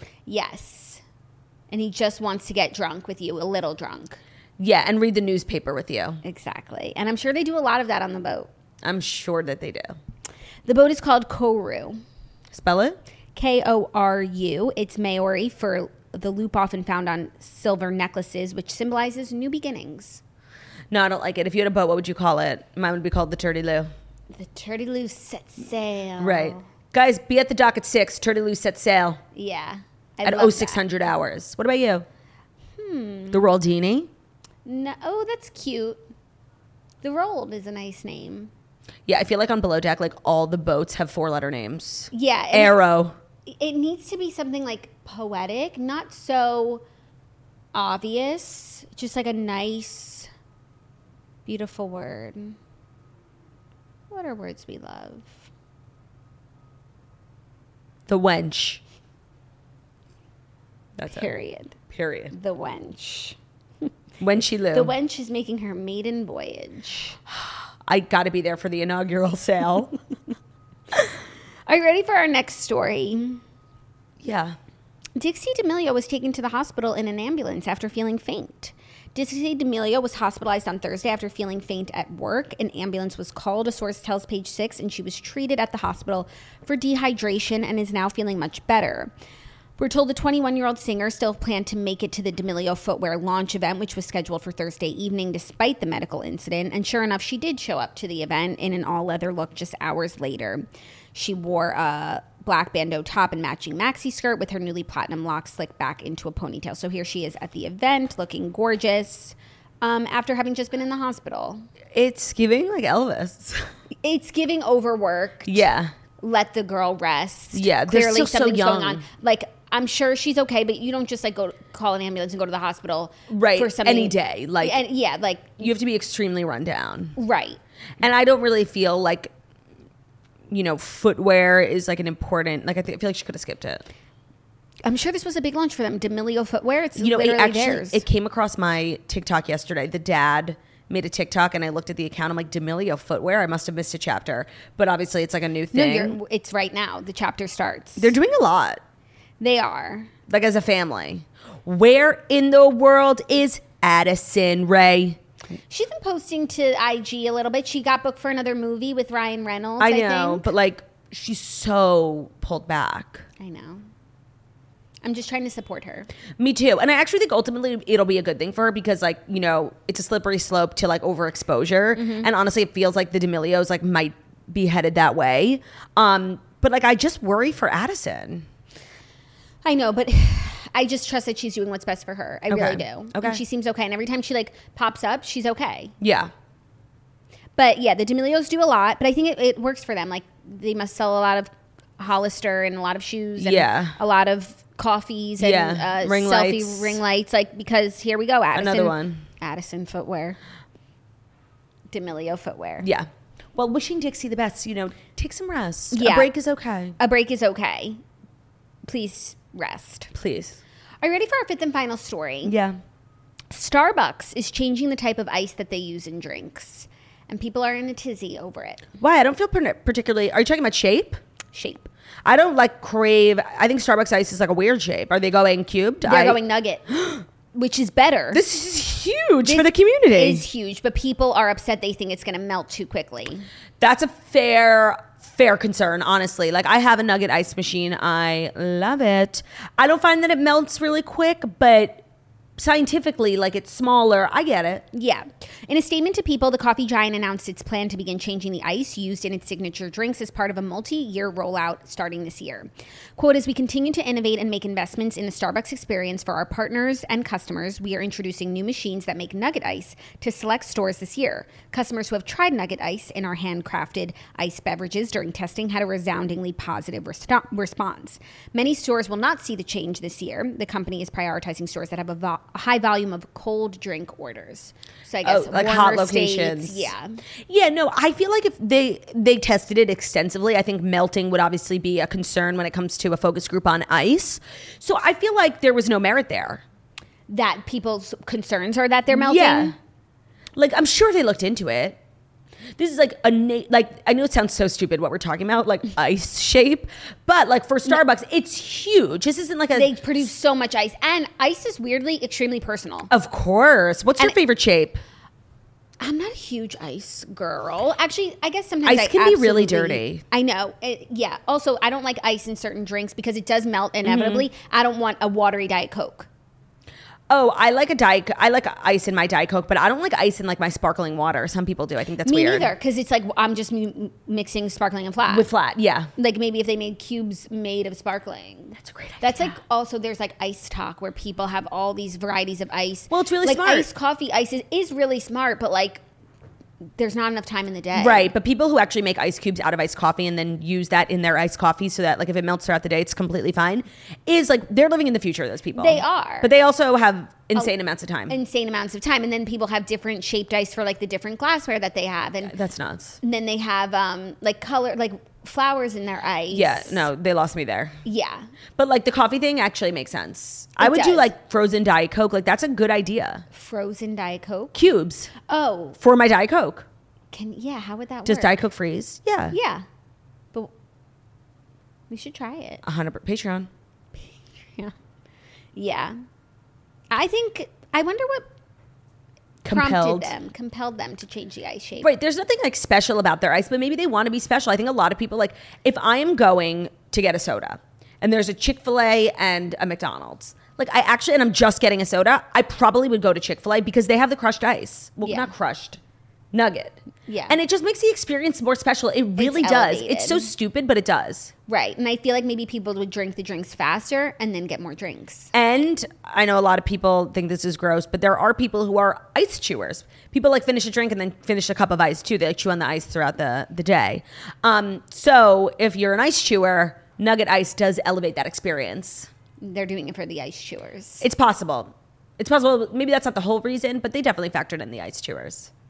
Yes. And he just wants to get drunk with you, a little drunk. Yeah, and read the newspaper with you. Exactly. And I'm sure they do a lot of that on the boat. I'm sure that they do. The boat is called Koru. Spell it? K O R U. It's Maori for the loop often found on silver necklaces, which symbolizes new beginnings. No, I don't like it. If you had a boat, what would you call it? Mine would be called the Turdy Loo. The Turdy Loo set sail. Right. Guys, be at the dock at six. Turdy Loo set sail Yeah. I at love oh that. six hundred hours. What about you? Hmm. The Roldini? No, oh, that's cute. The Rolled is a nice name. Yeah, I feel like on Below Deck, like all the boats have four letter names. Yeah. and Arrow. It needs to be something like poetic, not so obvious. Just like a nice, beautiful word. What are words we love? The Wench. That's it. Period. Period. The wench. Wenchy Lou. The wench is making her maiden voyage. I got to be there for the inaugural sale. Are you ready for our next story? Yeah. Dixie D'Amelio was taken to the hospital in an ambulance after feeling faint. Dixie D'Amelio was hospitalized on Thursday after feeling faint at work. An ambulance was called, a source tells Page Six, and she was treated at the hospital for dehydration and is now feeling much better. We're told the twenty-one-year-old singer still planned to make it to the D'Amelio footwear launch event, which was scheduled for Thursday evening despite the medical incident. And sure enough, she did show up to the event in an all-leather look just hours later. She wore a black bandeau top and matching maxi skirt with her newly platinum locks slicked back into a ponytail. So here she is at the event looking gorgeous um, after having just been in the hospital. It's giving like Elvis. It's giving overworked. Yeah. Let the girl rest. Yeah, they're Clearly still so something's young. going on. Like, I'm sure she's okay, but you don't just like go call an ambulance and go to the hospital Right, for something any day, like- and, yeah, like You have to be extremely run down. right. And I don't really feel like you know, footwear is like an important, like I, think, I feel like she could have skipped it. I'm sure this was a big launch for them. D'Amelio footwear. It's You know, it literally actually, theirs. it came across my TikTok yesterday. The dad made a TikTok and I looked at the account. I'm like, D'Amelio footwear? I must have missed a chapter. But obviously it's like a new no, thing. you're, it's right now. The chapter starts. They're doing a lot, They are. like as a family. Where in the world is Addison Rae? She's been posting to I G a little bit. She got booked for another movie with Ryan Reynolds. I I, know, think. but like she's so pulled back. I know. I'm just trying to support her. Me too. And I actually think ultimately it'll be a good thing for her because like, you know, it's a slippery slope to like overexposure. Mm-hmm. And honestly, it feels like the D'Amelios like might be headed that way. Um, but like I just worry for Addison. I know, but I just trust that she's doing what's best for her. I Okay. really do. Okay. And she seems okay. And every time she like pops up, she's okay. Yeah. But yeah, the D'Amelios do a lot, but I think it, it works for them. Like they must sell a lot of Hollister and a lot of shoes and Yeah. a lot of coffees and Yeah. uh, Ring selfie lights. ring lights. Like because here we go, Addison. Another one. Addison footwear. D'Amelio footwear. Yeah. Well, wishing Dixie the best, you know, take some rest. Yeah. A break is okay. A break is okay. Please rest. Please. Are you ready for our fifth and final story? Yeah. Starbucks is changing the type of ice that they use in drinks, and people are in a tizzy over it. Why? I don't feel per- particularly. Are you talking about shape? Shape. I don't like crave. I think Starbucks ice is like a weird shape. Are they going cubed? They're I- going nugget, which is better. This is huge This for the community. is huge, but people are upset. They think it's going to melt too quickly. That's a fair fair concern, honestly. Like I have a nugget ice machine. I love it. I don't find that it melts really quick, but scientifically, like it's smaller. I get it. Yeah. In a statement to People, the coffee giant announced its plan to begin changing the ice used in its signature drinks as part of a multi-year rollout starting this year. Quote, as we continue to innovate and make investments in the Starbucks experience for our partners and customers, we are introducing new machines that make nugget ice to select stores this year. Customers who have tried nugget ice in our handcrafted ice beverages during testing had a resoundingly positive resto- response. Many stores will not see the change this year. The company is prioritizing stores that have a, vo- a high volume of cold drink orders. So I guess Oh, like warmer hot locations. states, yeah. Yeah, no, I feel like if they they tested it extensively, I think melting would obviously be a concern when it comes to a focus group on ice. So I feel like there was no merit there. That people's concerns are that they're melting. Yeah. Like I'm sure they looked into it. This is like a na- like I know it sounds so stupid what we're talking about, like ice shape, but like for Starbucks, it's huge. This isn't like a They produce so much ice, and ice is weirdly extremely personal. Of course. What's your And- favorite shape? I'm not a huge ice girl. Actually, I guess sometimes Ice I can be really absolutely- dirty. I know. It- yeah. Also, I don't like ice in certain drinks because it does melt inevitably. Mm-hmm. I don't want a watery Diet Coke. Oh, I like a diet. I like ice in my Diet Coke, but I don't like ice in like my sparkling water. Some people do. I think that's Me weird. neither, because it's like I'm just m- mixing sparkling and flat. With flat, yeah. Like maybe if they made cubes made of sparkling. That's a great idea. That's like also there's like ice talk where people have all these varieties of ice. Well, it's really like smart. Iced coffee ice is, is really smart, but like there's not enough time in the day. Right, but people who actually make ice cubes out of iced coffee and then use that in their iced coffee so that like if it melts throughout the day, it's completely fine, is like they're living in the future, those people. They are. But they also have insane amounts of time. Insane amounts of time. And then people have different shaped ice for like the different glassware that they have. And, That's nuts. and then they have um like color like flowers in their ice. Yeah, no, they lost me there. Yeah. But like the coffee thing actually makes sense. I It would do does. like frozen Diet Coke. Like that's a good idea. Frozen Diet Coke. Cubes Oh, for my Diet Coke. can yeah, how would that Does work? Diet Coke freeze? Yeah. Yeah. But we should try it. one hundred Patreon. Yeah. Yeah. I think I wonder what Compelled. prompted them, compelled them to change the ice shape. Right. There's nothing like special about their ice, but maybe they want to be special. I think a lot of people like if I am going to get a soda and there's a Chick-fil-A and a McDonald's, like I actually, and I'm just getting a soda, I probably would go to Chick-fil-A because they have the crushed ice. Well, Yeah. not crushed, nugget. Yeah. And it just makes the experience more special. It really does. elevated. It's so stupid, but it does. Right. And I feel like maybe people would drink the drinks faster and then get more drinks. And I know a lot of people think this is gross, but there are people who are ice chewers. People like finish a drink and then finish a cup of ice too. They like chew on the ice throughout the, the day. Um, so if you're an ice chewer, nugget ice does elevate that experience. They're doing it for the ice chewers. It's possible. It's possible. Maybe that's not the whole reason, but they definitely factored in the ice chewers.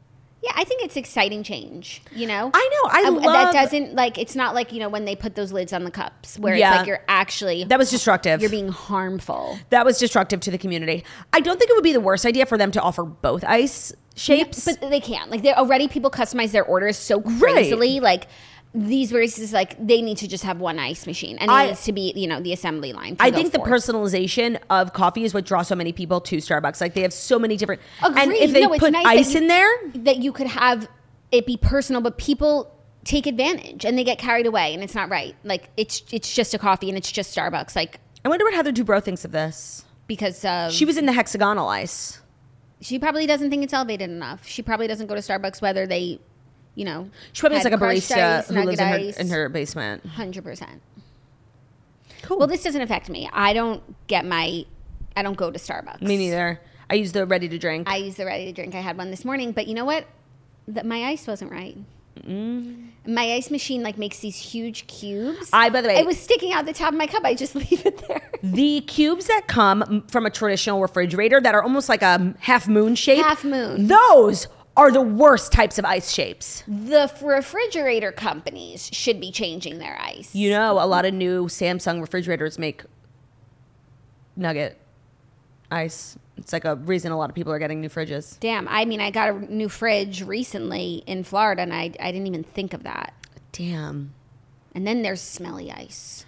Yeah, I think it's exciting change, you know? I know. I Uh, love that doesn't like it's not like, you know, when they put those lids on the cups where Yeah. it's like you're actually That was destructive. you're being harmful. That was destructive to the community. I don't think it would be the worst idea for them to offer both ice shapes. But they can't. Like they already people customize their orders so crazily. Like these races, like they need to just have one ice machine, and it I- needs to be, you know, the assembly line. to I go think the forth. personalization of coffee is what draws so many people to Starbucks. Like they have so many different. Agreed. And if they No, it's put nice ice that you- in there, that you could have it be personal, but people take advantage and they get carried away, and it's not right. Like it's it's just a coffee and it's just Starbucks. Like I wonder what Heather Dubrow thinks of this. because of She was in the hexagonal ice. she probably doesn't think it's elevated enough. She probably doesn't go to Starbucks whether they, you know, She probably has had like a crushed barista ice, who nugget lives in her, ice. in her basement. Hundred percent. Cool. Well, this doesn't affect me. I don't get my. I don't go to Starbucks. Me neither. I use the ready to drink. I use the ready to drink. I had one this morning, but you know what? That my ice wasn't right. Mm. My ice machine like makes these huge cubes. I, by the way- it was sticking out the top of my cup. I just leave it there. The cubes that come from a traditional refrigerator that are almost like a half moon shape. Half moon. Those are the worst types of ice shapes. The f- refrigerator companies should be changing their ice. You know, a lot of new Samsung refrigerators make nugget ice. It's like a reason a lot of people are getting new fridges. Damn, I mean, I got a new fridge recently in Florida, and I I didn't even think of that. Damn. And then there's smelly ice.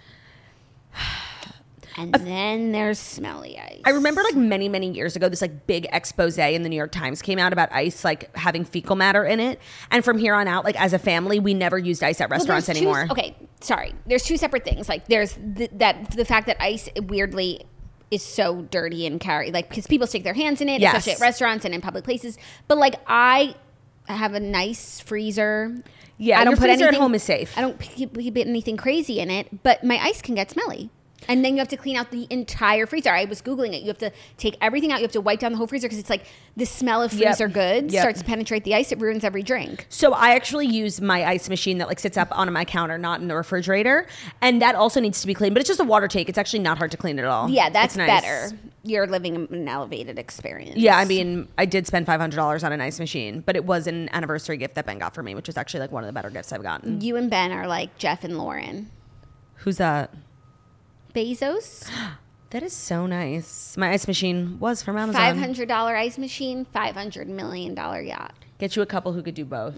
And then there's smelly ice. I remember like many, many years ago, this like big expose in the New York Times came out about ice like having fecal matter in it. And from here on out, like as a family, we never used ice at Well, restaurants there's two- anymore. okay, sorry. There's two separate things. Like there's th- that the fact that ice weirdly is so dirty and carry like because people stick their hands in it, Yes. especially at restaurants and in public places. But like I have a nice freezer. Yeah, I don't your put freezer at anything, home is safe. I don't keep, keep anything crazy in it, but my ice can get smelly. And then you have to clean out the entire freezer. I was Googling it. You have to take everything out. You have to wipe down the whole freezer because it's like the smell of Yep. freezer goods Yep. starts to penetrate the ice. It ruins every drink. So I actually use my ice machine that like sits up on my counter, not in the refrigerator. And that also needs to be cleaned, but it's just a water take. It's actually not hard to clean at all. Yeah, that's It's nice. better. You're living an elevated experience. Yeah, I mean, I did spend five hundred dollars on an ice machine, but it was an anniversary gift that Ben got for me, which was actually like one of the better gifts I've gotten. You and Ben are like Jeff and Lauren. Who's that? Bezos, That is so nice. My ice machine was from Amazon. five hundred dollars ice machine, five hundred million dollars yacht. Get you a couple who could do both.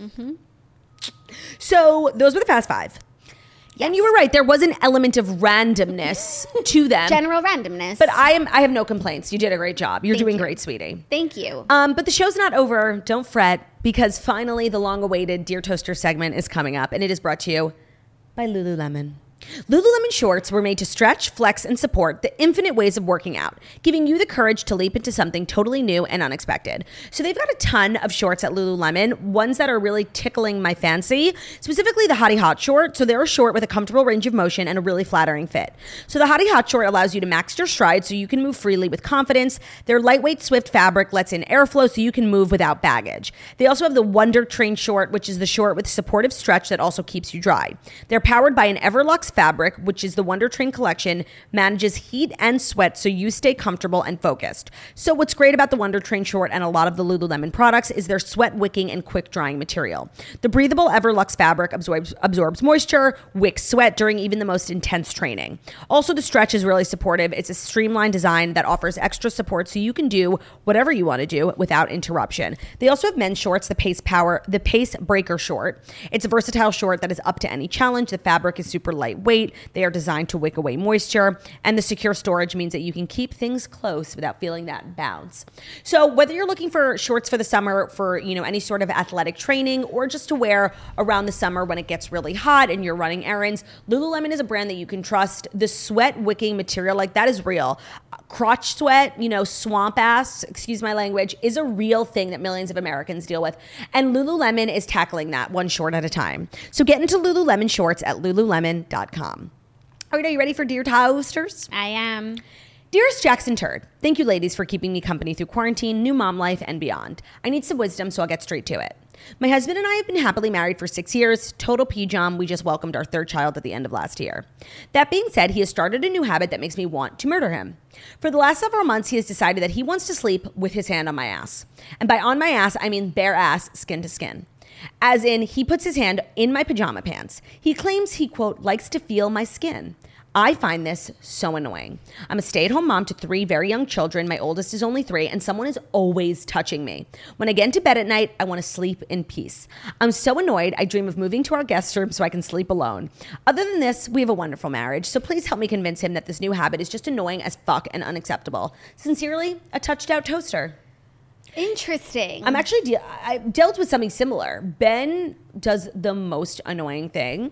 So those were the Fast Five. And you were right. There was an element of randomness to them. General randomness. But I am. I have no complaints. You did a great job. You're Thank doing you. great, sweetie. Thank you. Um, but the show's not over. Don't fret, because finally the long-awaited Dear Toaster segment is coming up, and it is brought to you by Lululemon. Lululemon shorts were made to stretch, flex, and support the infinite ways of working out, giving you the courage to leap into something totally new and unexpected. So they've got a ton of shorts at Lululemon, ones that are really tickling my fancy, specifically the Hottie Hot short. So they're a short with a comfortable range of motion and a really flattering fit. So the Hottie Hot short allows you to max your stride so you can move freely with confidence. Their lightweight, swift fabric lets in airflow so you can move without baggage. They also have the Wonder Train short, which is the short with supportive stretch that also keeps you dry. They're powered by an Everlux fabric, which is the Wonder Train collection, manages heat and sweat so you stay comfortable and focused. So what's great about the Wonder Train short and a lot of the Lululemon products is their sweat wicking and quick drying material. The breathable Everlux fabric absorbs absorbs moisture, wicks sweat during even the most intense training. Also, the stretch is really supportive. It's a streamlined design that offers extra support so you can do whatever you want to do without interruption. They also have men's shorts, the Pace Power, the Pace Breaker short. It's a versatile short that is up to any challenge. The fabric is super lightweight. They are designed to wick away moisture, and the secure storage means that you can keep things close without feeling that bounce. So whether you're looking for shorts for the summer for, you know, any sort of athletic training or just to wear around the summer when it gets really hot and you're running errands, Lululemon is a brand that you can trust. The sweat wicking material, like that is real. Crotch sweat, you know, swamp ass, excuse my language, is a real thing that millions of Americans deal with. And Lululemon is tackling that one short at a time. So get into Lululemon shorts at lululemon dot com. All right, are you ready for Dear Toasters? I am. Dearest Jackson Turd, thank you ladies for keeping me company through quarantine, new mom life, and beyond. I need some wisdom, so I'll get straight to it. My husband and I have been happily married for six years, total P-jam. We just welcomed our third child at the end of last year. That being said, he has started a new habit that makes me want to murder him. For the last several months, he has decided that he wants to sleep with his hand on my ass. And by on my ass, I mean bare ass, skin to skin. As in, he puts his hand in my pajama pants. He claims he, quote, likes to feel my skin. I find this so annoying. I'm a stay-at-home mom to three very young children. My oldest is only three, and someone is always touching me. When I get into bed at night, I want to sleep in peace. I'm so annoyed, I dream of moving to our guest room so I can sleep alone. Other than this, we have a wonderful marriage, so please help me convince him that this new habit is just annoying as fuck and unacceptable. Sincerely, a touched-out toaster. Interesting. I'm actually, de- I dealt with something similar. Ben does the most annoying thing,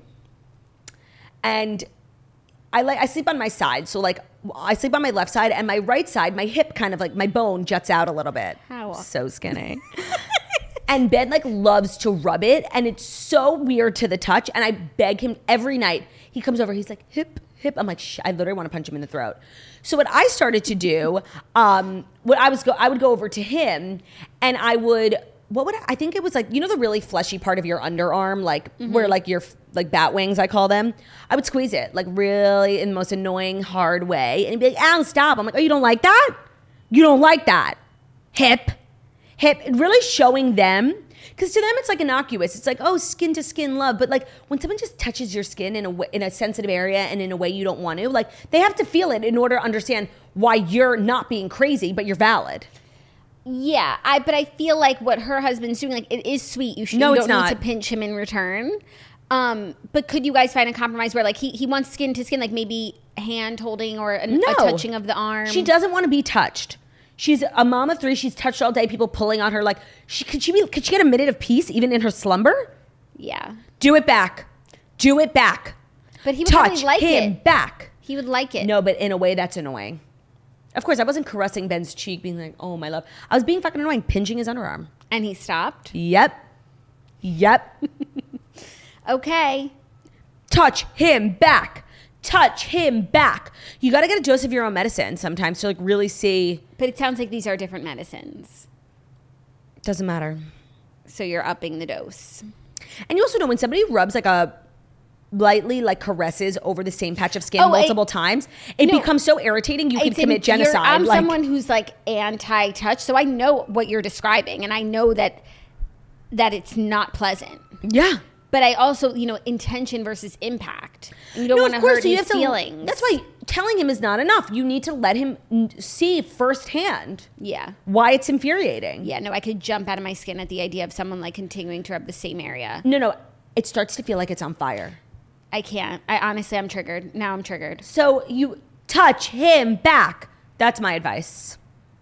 and I like I sleep on my side, so like I sleep on my left side, and my right side, my hip kind of like my bone juts out a little bit. How? So skinny. And Ben like loves to rub it, and it's so weird to the touch. And I beg him every night. He comes over, he's like hip hip. I'm like, Shh. I literally want to punch him in the throat. So what I started to do, um, what I was go, I would go over to him, and I would. What would I, I think it was like, you know, the really fleshy part of your underarm, like mm-hmm. where like your like bat wings, I call them. I would squeeze it like really in the most annoying, hard way, and he'd be like, "Al, stop!" I'm like, "Oh, you don't like that? You don't like that? Hip, hip." Really showing them, because to them it's like innocuous. It's like, oh, skin to skin love, but like when someone just touches your skin in a way, in a sensitive area and in a way you don't want to, like they have to feel it in order to understand why you're not being crazy, but you're valid. Yeah, I but I feel like what her husband's doing, like it is sweet. You should no, you it's don't not. need to pinch him in return. Um, but could you guys find a compromise where like he, he wants skin to skin, like maybe hand holding or a, no. a touching of the arm? She doesn't want to be touched. She's a mom of three. She's touched all day. People pulling on her. Like, she could she be? Could she get a minute of peace even in her slumber? Yeah. Do it back. Do it back. But he would touch probably like him it. back. He would like it. No, but in a way that's annoying. Of course, I wasn't caressing Ben's cheek, being like, "Oh, my love." I was being fucking annoying, pinching his underarm. And he stopped. Yep. Yep. Okay. Touch him back. Touch him back. You got to get a dose of your own medicine sometimes to like really see. But it sounds like these are different medicines. Doesn't matter. So you're upping the dose. And you also know when somebody rubs like a lightly like caresses over the same patch of skin oh, multiple I, times, it no, becomes so irritating you could commit genocide. I'm like, someone who's like anti-touch, so I know what you're describing, and I know that that it's not pleasant. Yeah. But I also, you know, intention versus impact. And you don't No, want to of course, hurt so you his have to- feelings. That's why telling him is not enough. You need to let him n- see firsthand Yeah. why it's infuriating. Yeah, no, I could jump out of my skin at the idea of someone like continuing to rub the same area. No, no. It starts to feel like it's on fire. I can't. I honestly, I'm triggered. Now I'm triggered. So you touch him back. That's my advice.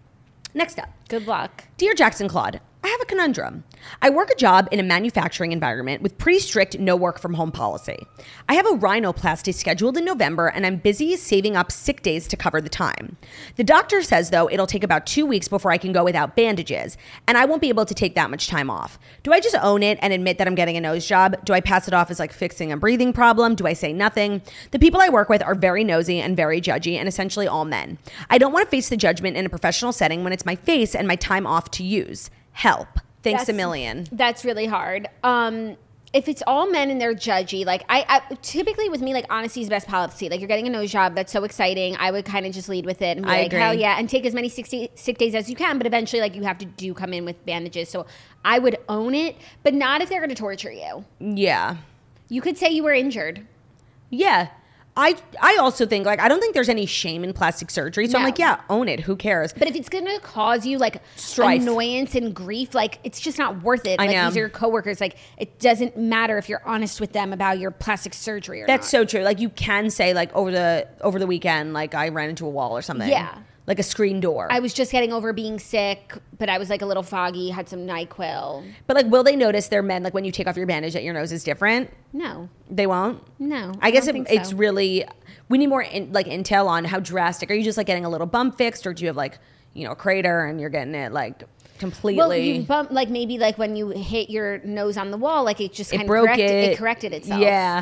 Next up. Good luck. Dear Jackson Claude, I have a conundrum. I work a job in a manufacturing environment with pretty strict no work from home policy. I have a rhinoplasty scheduled in November, and I'm busy saving up sick days to cover the time. The doctor says, though, it'll take about two weeks before I can go without bandages, and I won't be able to take that much time off. Do I just own it and admit that I'm getting a nose job? Do I pass it off as like fixing a breathing problem? Do I say nothing? The people I work with are very nosy and very judgy, and essentially all men. I don't want to face the judgment in a professional setting when it's my face and my time off to use. Help. Thanks That's- a million. That's really hard. Um, if it's all men and they're judgy, like I, I typically with me, like honesty is the best policy. Like you're getting a nose job, that's so exciting. I would kind of just lead with it and be I like, agree. hell yeah, and take as many sixty sick days as you can. But eventually, like you have to do come in with bandages. So I would own it, but not if they're going to torture you. Yeah. You could say you were injured. Yeah. I I also think, like, I don't think there's any shame in plastic surgery. So I'm No. like, yeah, own it. Who cares? But if it's going to cause you like Strife. annoyance and grief, like it's just not worth it. I like know. these are your coworkers. Like it doesn't matter if you're honest with them about your plastic surgery or That's not. so true. Like, you can say, like, over the over the weekend, like, I ran into a wall or something. Yeah. Like a screen door. I was just getting over being sick, but I was like a little foggy, had some NyQuil. But, like, will they notice their men, like, when you take off your bandage that your nose is different? No, They won't? no. I guess it, don't think it's so. really, we need more, in, like, intel on how drastic. Are you just, like, getting a little bump fixed, or do you have, like, you know, a crater and you're getting it, like, completely? Well, you bump like maybe like when you hit your nose on the wall, like it just It kind of broke corrected, it. it corrected itself. Yeah.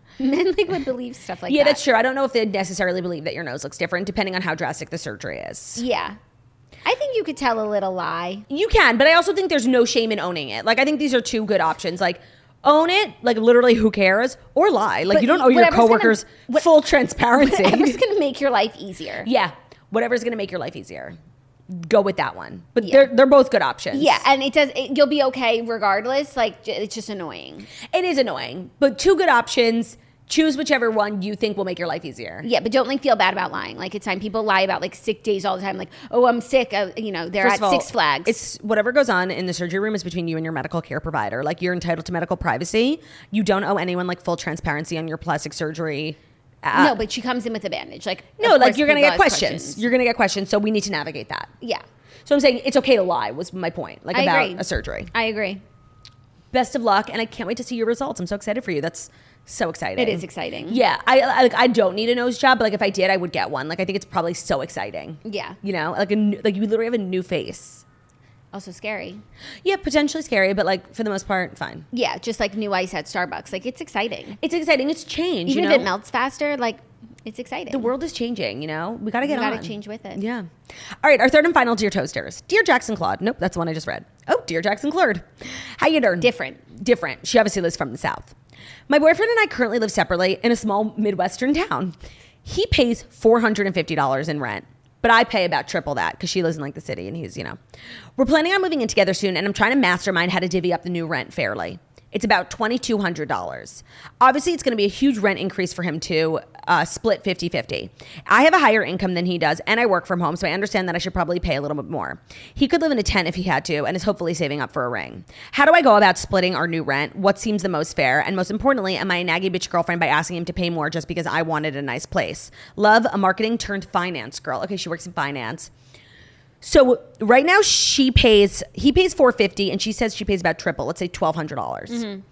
Men like would believe stuff like yeah, that. that's true. I don't know if they necessarily believe that your nose looks different, depending on how drastic the surgery is. Yeah. I think you could tell a little lie. You can, but I also think there's no shame in owning it. Like, I think these are two good options. Like, own it, like literally who cares, or lie. Like, But you don't owe your whatever's gonna- coworkers what- full transparency. Whatever's going to make your life easier. Yeah, whatever's going to make your life easier. Go with that one. But Yeah. they're they're both good options. Yeah, and it does. It, you'll be okay regardless. Like j- it's just annoying. It is annoying, but two good options. Choose whichever one you think will make your life easier. Yeah, but don't like feel bad about lying. Like it's time people lie about like sick days all the time. Like, oh, I'm sick. Uh, you know, they're First at of all, Six Flags. It's whatever goes on in the surgery room is between you and your medical care provider. Like, you're entitled to medical privacy. You don't owe anyone like full transparency on your plastic surgery. Uh, no, but she comes in with a bandage. Like no, of like course you're gonna people get ask questions. You're gonna get questions. So we need to navigate that. Yeah, So I'm saying it's okay to lie was my point. Like I about agree. a surgery. I agree. Best of luck, and I can't wait to see your results. I'm so excited for you. That's so exciting. It is exciting. Yeah, I, I like. I don't need a nose job, but like if I did, I would get one. Like I think it's probably so exciting. Yeah. You know, like a new, like you literally have a new face. Also scary. Yeah, potentially scary, but like for the most part, fine. Yeah, just like new ice at Starbucks. Like it's exciting. It's exciting. It's change. Even you if know? it melts faster, like it's exciting. The world is changing. You know, we got to You get gotta on. change with it. Yeah. All right, our third and final Dear Toasters. Dear Jackson Claude. Nope, that's the one I just read. Oh, Dear Jackson Claude. How you doing? Different. Different. She obviously lives from the South. My boyfriend and I currently live separately in a small Midwestern town. He pays four hundred fifty dollars in rent, but I pay about triple that because she lives in like the city and he's, you know. We're planning on moving in together soon, and I'm trying to mastermind how to divvy up the new rent fairly. It's about twenty-two hundred dollars. Obviously, it's going to be a huge rent increase for him to uh, split fifty-fifty. I have a higher income than he does, and I work from home, so I understand that I should probably pay a little bit more. He could live in a tent if he had to, and is hopefully saving up for a ring. How do I go about splitting our new rent? What seems the most fair? And most importantly, am I a naggy bitch girlfriend by asking him to pay more just because I wanted a nice place? Love, a marketing turned finance girl. Okay, she works in finance. So right now she pays, he pays four hundred fifty dollars and she says she pays about triple. Let's say twelve hundred dollars. Mm-hmm.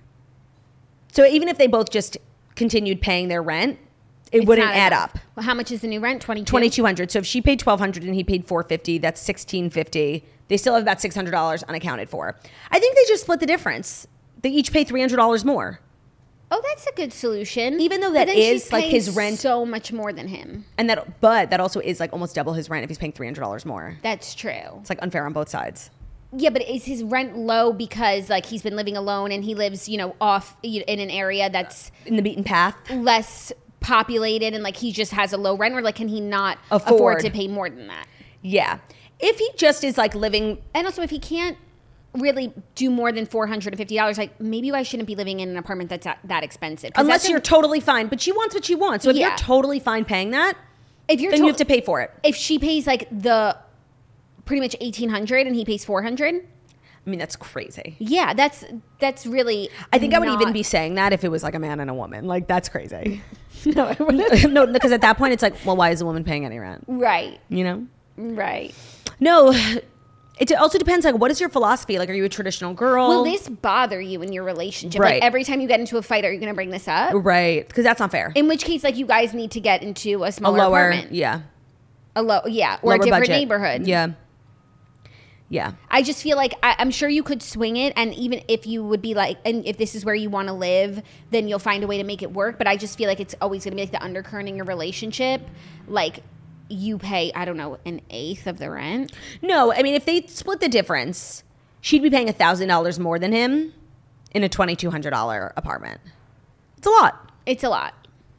So even if they both just continued paying their rent, it It's wouldn't not add enough. up. Well, how much is the new rent? twenty-two twenty-two hundred dollars. So if she paid twelve hundred dollars and he paid four hundred fifty dollars, that's sixteen fifty. They still have about six hundred dollars unaccounted for. I think they just split the difference. They each pay three hundred dollars more. Oh, that's a good solution. Even though But that then is, she's like, paying his rent- so much more than him. And that, but that also is like almost double his rent if he's paying three hundred dollars more. That's true. It's like unfair on both sides. Yeah, but is his rent low because like he's been living alone and he lives, you know, off in an area that's In the beaten path. less populated and like he just has a low rent, or like can he not Afford. afford to pay more than that? Yeah. If he just is like living, And also, if he can't really do more than four hundred fifty dollars, like maybe I shouldn't be living in an apartment that's that, that expensive. 'Cause unless that's you're a- totally fine, but she wants what she wants. So if Yeah. you're totally fine paying that, if you're then to- you have to pay for it. if she pays like the pretty much eighteen hundred and he pays four hundred, I mean, that's crazy. yeah, that's that's really. I think I would not- even be saying that if it was like a man and a woman. Like, that's crazy. no, it wouldn't. No, because at that point, it's like, well, why is a woman paying any rent? right, You know? right. No. It also depends, like, what is your philosophy? Like, are you a traditional girl? Will this bother you in your relationship? Right. Like every time you get into a fight, are you going to bring this up? Right. Because that's not fair. In which case, like you guys need to get into a A smaller lower, apartment, yeah. a low, yeah, or lower a different budget. neighborhood. Yeah. Yeah. I just feel like I, I'm sure you could swing it, and even if you would be like, and if this is where you want to live, then you'll find a way to make it work. But I just feel like it's always going to be like the undercurrent in your relationship, like you pay, I don't know, an eighth of the rent. No, I mean, if they split the difference, she'd be paying one thousand dollars more than him in a twenty-two hundred dollars apartment. It's a lot. It's a lot.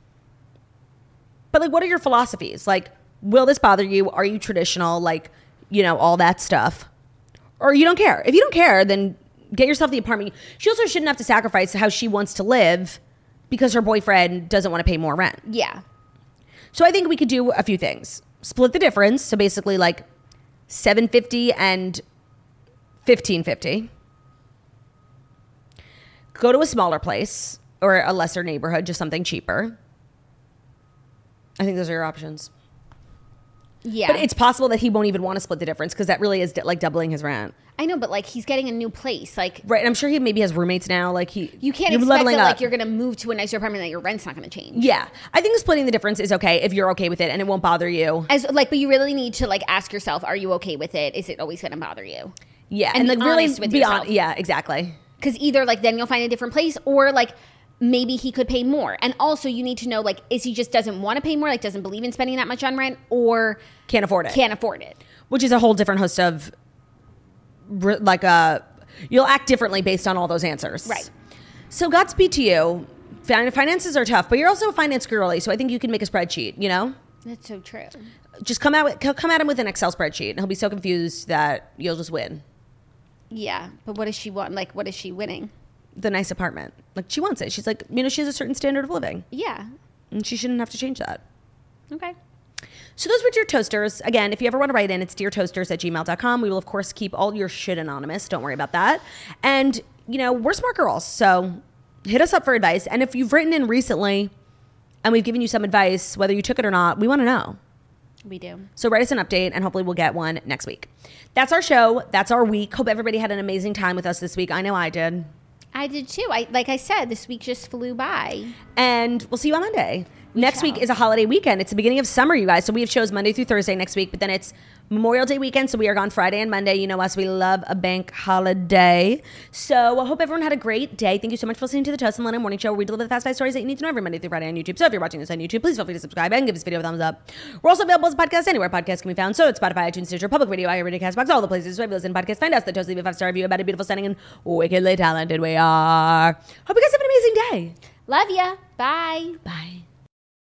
But, like, what are your philosophies? Like, will this bother you? Are you traditional? Like, you know, all that stuff. Or you don't care. If you don't care, then get yourself the apartment. She also shouldn't have to sacrifice how she wants to live because her boyfriend doesn't want to pay more rent. Yeah. So I think we could do a few things. Split the difference. So basically like seven hundred fifty dollars and fifteen fifty. Go to a smaller place or a lesser neighborhood, just something cheaper. I think those are your options. Yeah. But it's possible that he won't even want to split the difference because that really is like doubling his rent. I know, but like he's getting a new place. Like Right. And I'm sure he maybe has roommates now. Like he, you can't you're expect leveling that up. like you're going to move to a nicer apartment that your rent's not going to change. Yeah. I think splitting the difference is okay if you're okay with it and it won't bother you. As like, but you really need to like ask yourself, are you okay with it? Is it always going to bother you? Yeah. And And, be like really honest with be yourself. hon- Yeah, exactly. Because either like then you'll find a different place, or like maybe he could pay more. And also you need to know, like, is he just doesn't want to pay more, like doesn't believe in spending that much on rent, or Can't afford it. can't afford it. Which is a whole different host of, re- like, a, you'll act differently based on all those answers. Right. So Godspeed to you. Fin- Finances are tough, but you're also a finance girly, so I think you can make a spreadsheet, you know? That's so true. Just come out with, come at him with an Excel spreadsheet, and he'll be so confused that you'll just win. Yeah, but what does she want? Like, what is she winning? The nice apartment. Like, she wants it. She's like, you know, she has a certain standard of living, Yeah. and she shouldn't have to change that. Okay. So those were Dear Toasters. Again, if you ever want to write in, it's dear toasters at gmail dot com. We will, of course, keep all your shit anonymous. Don't worry about that. And, you know, we're smart girls, so hit us up for advice. And if you've written in recently and we've given you some advice, whether you took it or not, we want to know. We do. So write us an update, and hopefully we'll get one next week. That's our show. That's our week. Hope everybody had an amazing time with us this week. I know I did. I did too. I like I said, this week just flew by. And we'll see you on Monday. Next shall. week is a holiday weekend. It's the beginning of summer, you guys. So we have shows Monday through Thursday next week, but then it's Memorial Day weekend, so we are gone Friday and Monday. You know us, we love a bank holiday. So I hope everyone had a great day. Thank you so much for listening to the Toast and Lena Morning Show, where we deliver the fast five stories that you need to know every Monday through Friday on YouTube. So if you're watching this on YouTube, please feel free to subscribe and give this video a thumbs up. We're also available as a podcast anywhere podcasts can be found. So it's Spotify, iTunes, Stitcher, Public Radio, iHeartRadio, CastBox, all the places where you listen to podcasts. Find us, the Toast, leave a five-star review about a beautiful, stunning, and wickedly talented we are. Hope you guys have an amazing day. Love ya. Bye. Bye.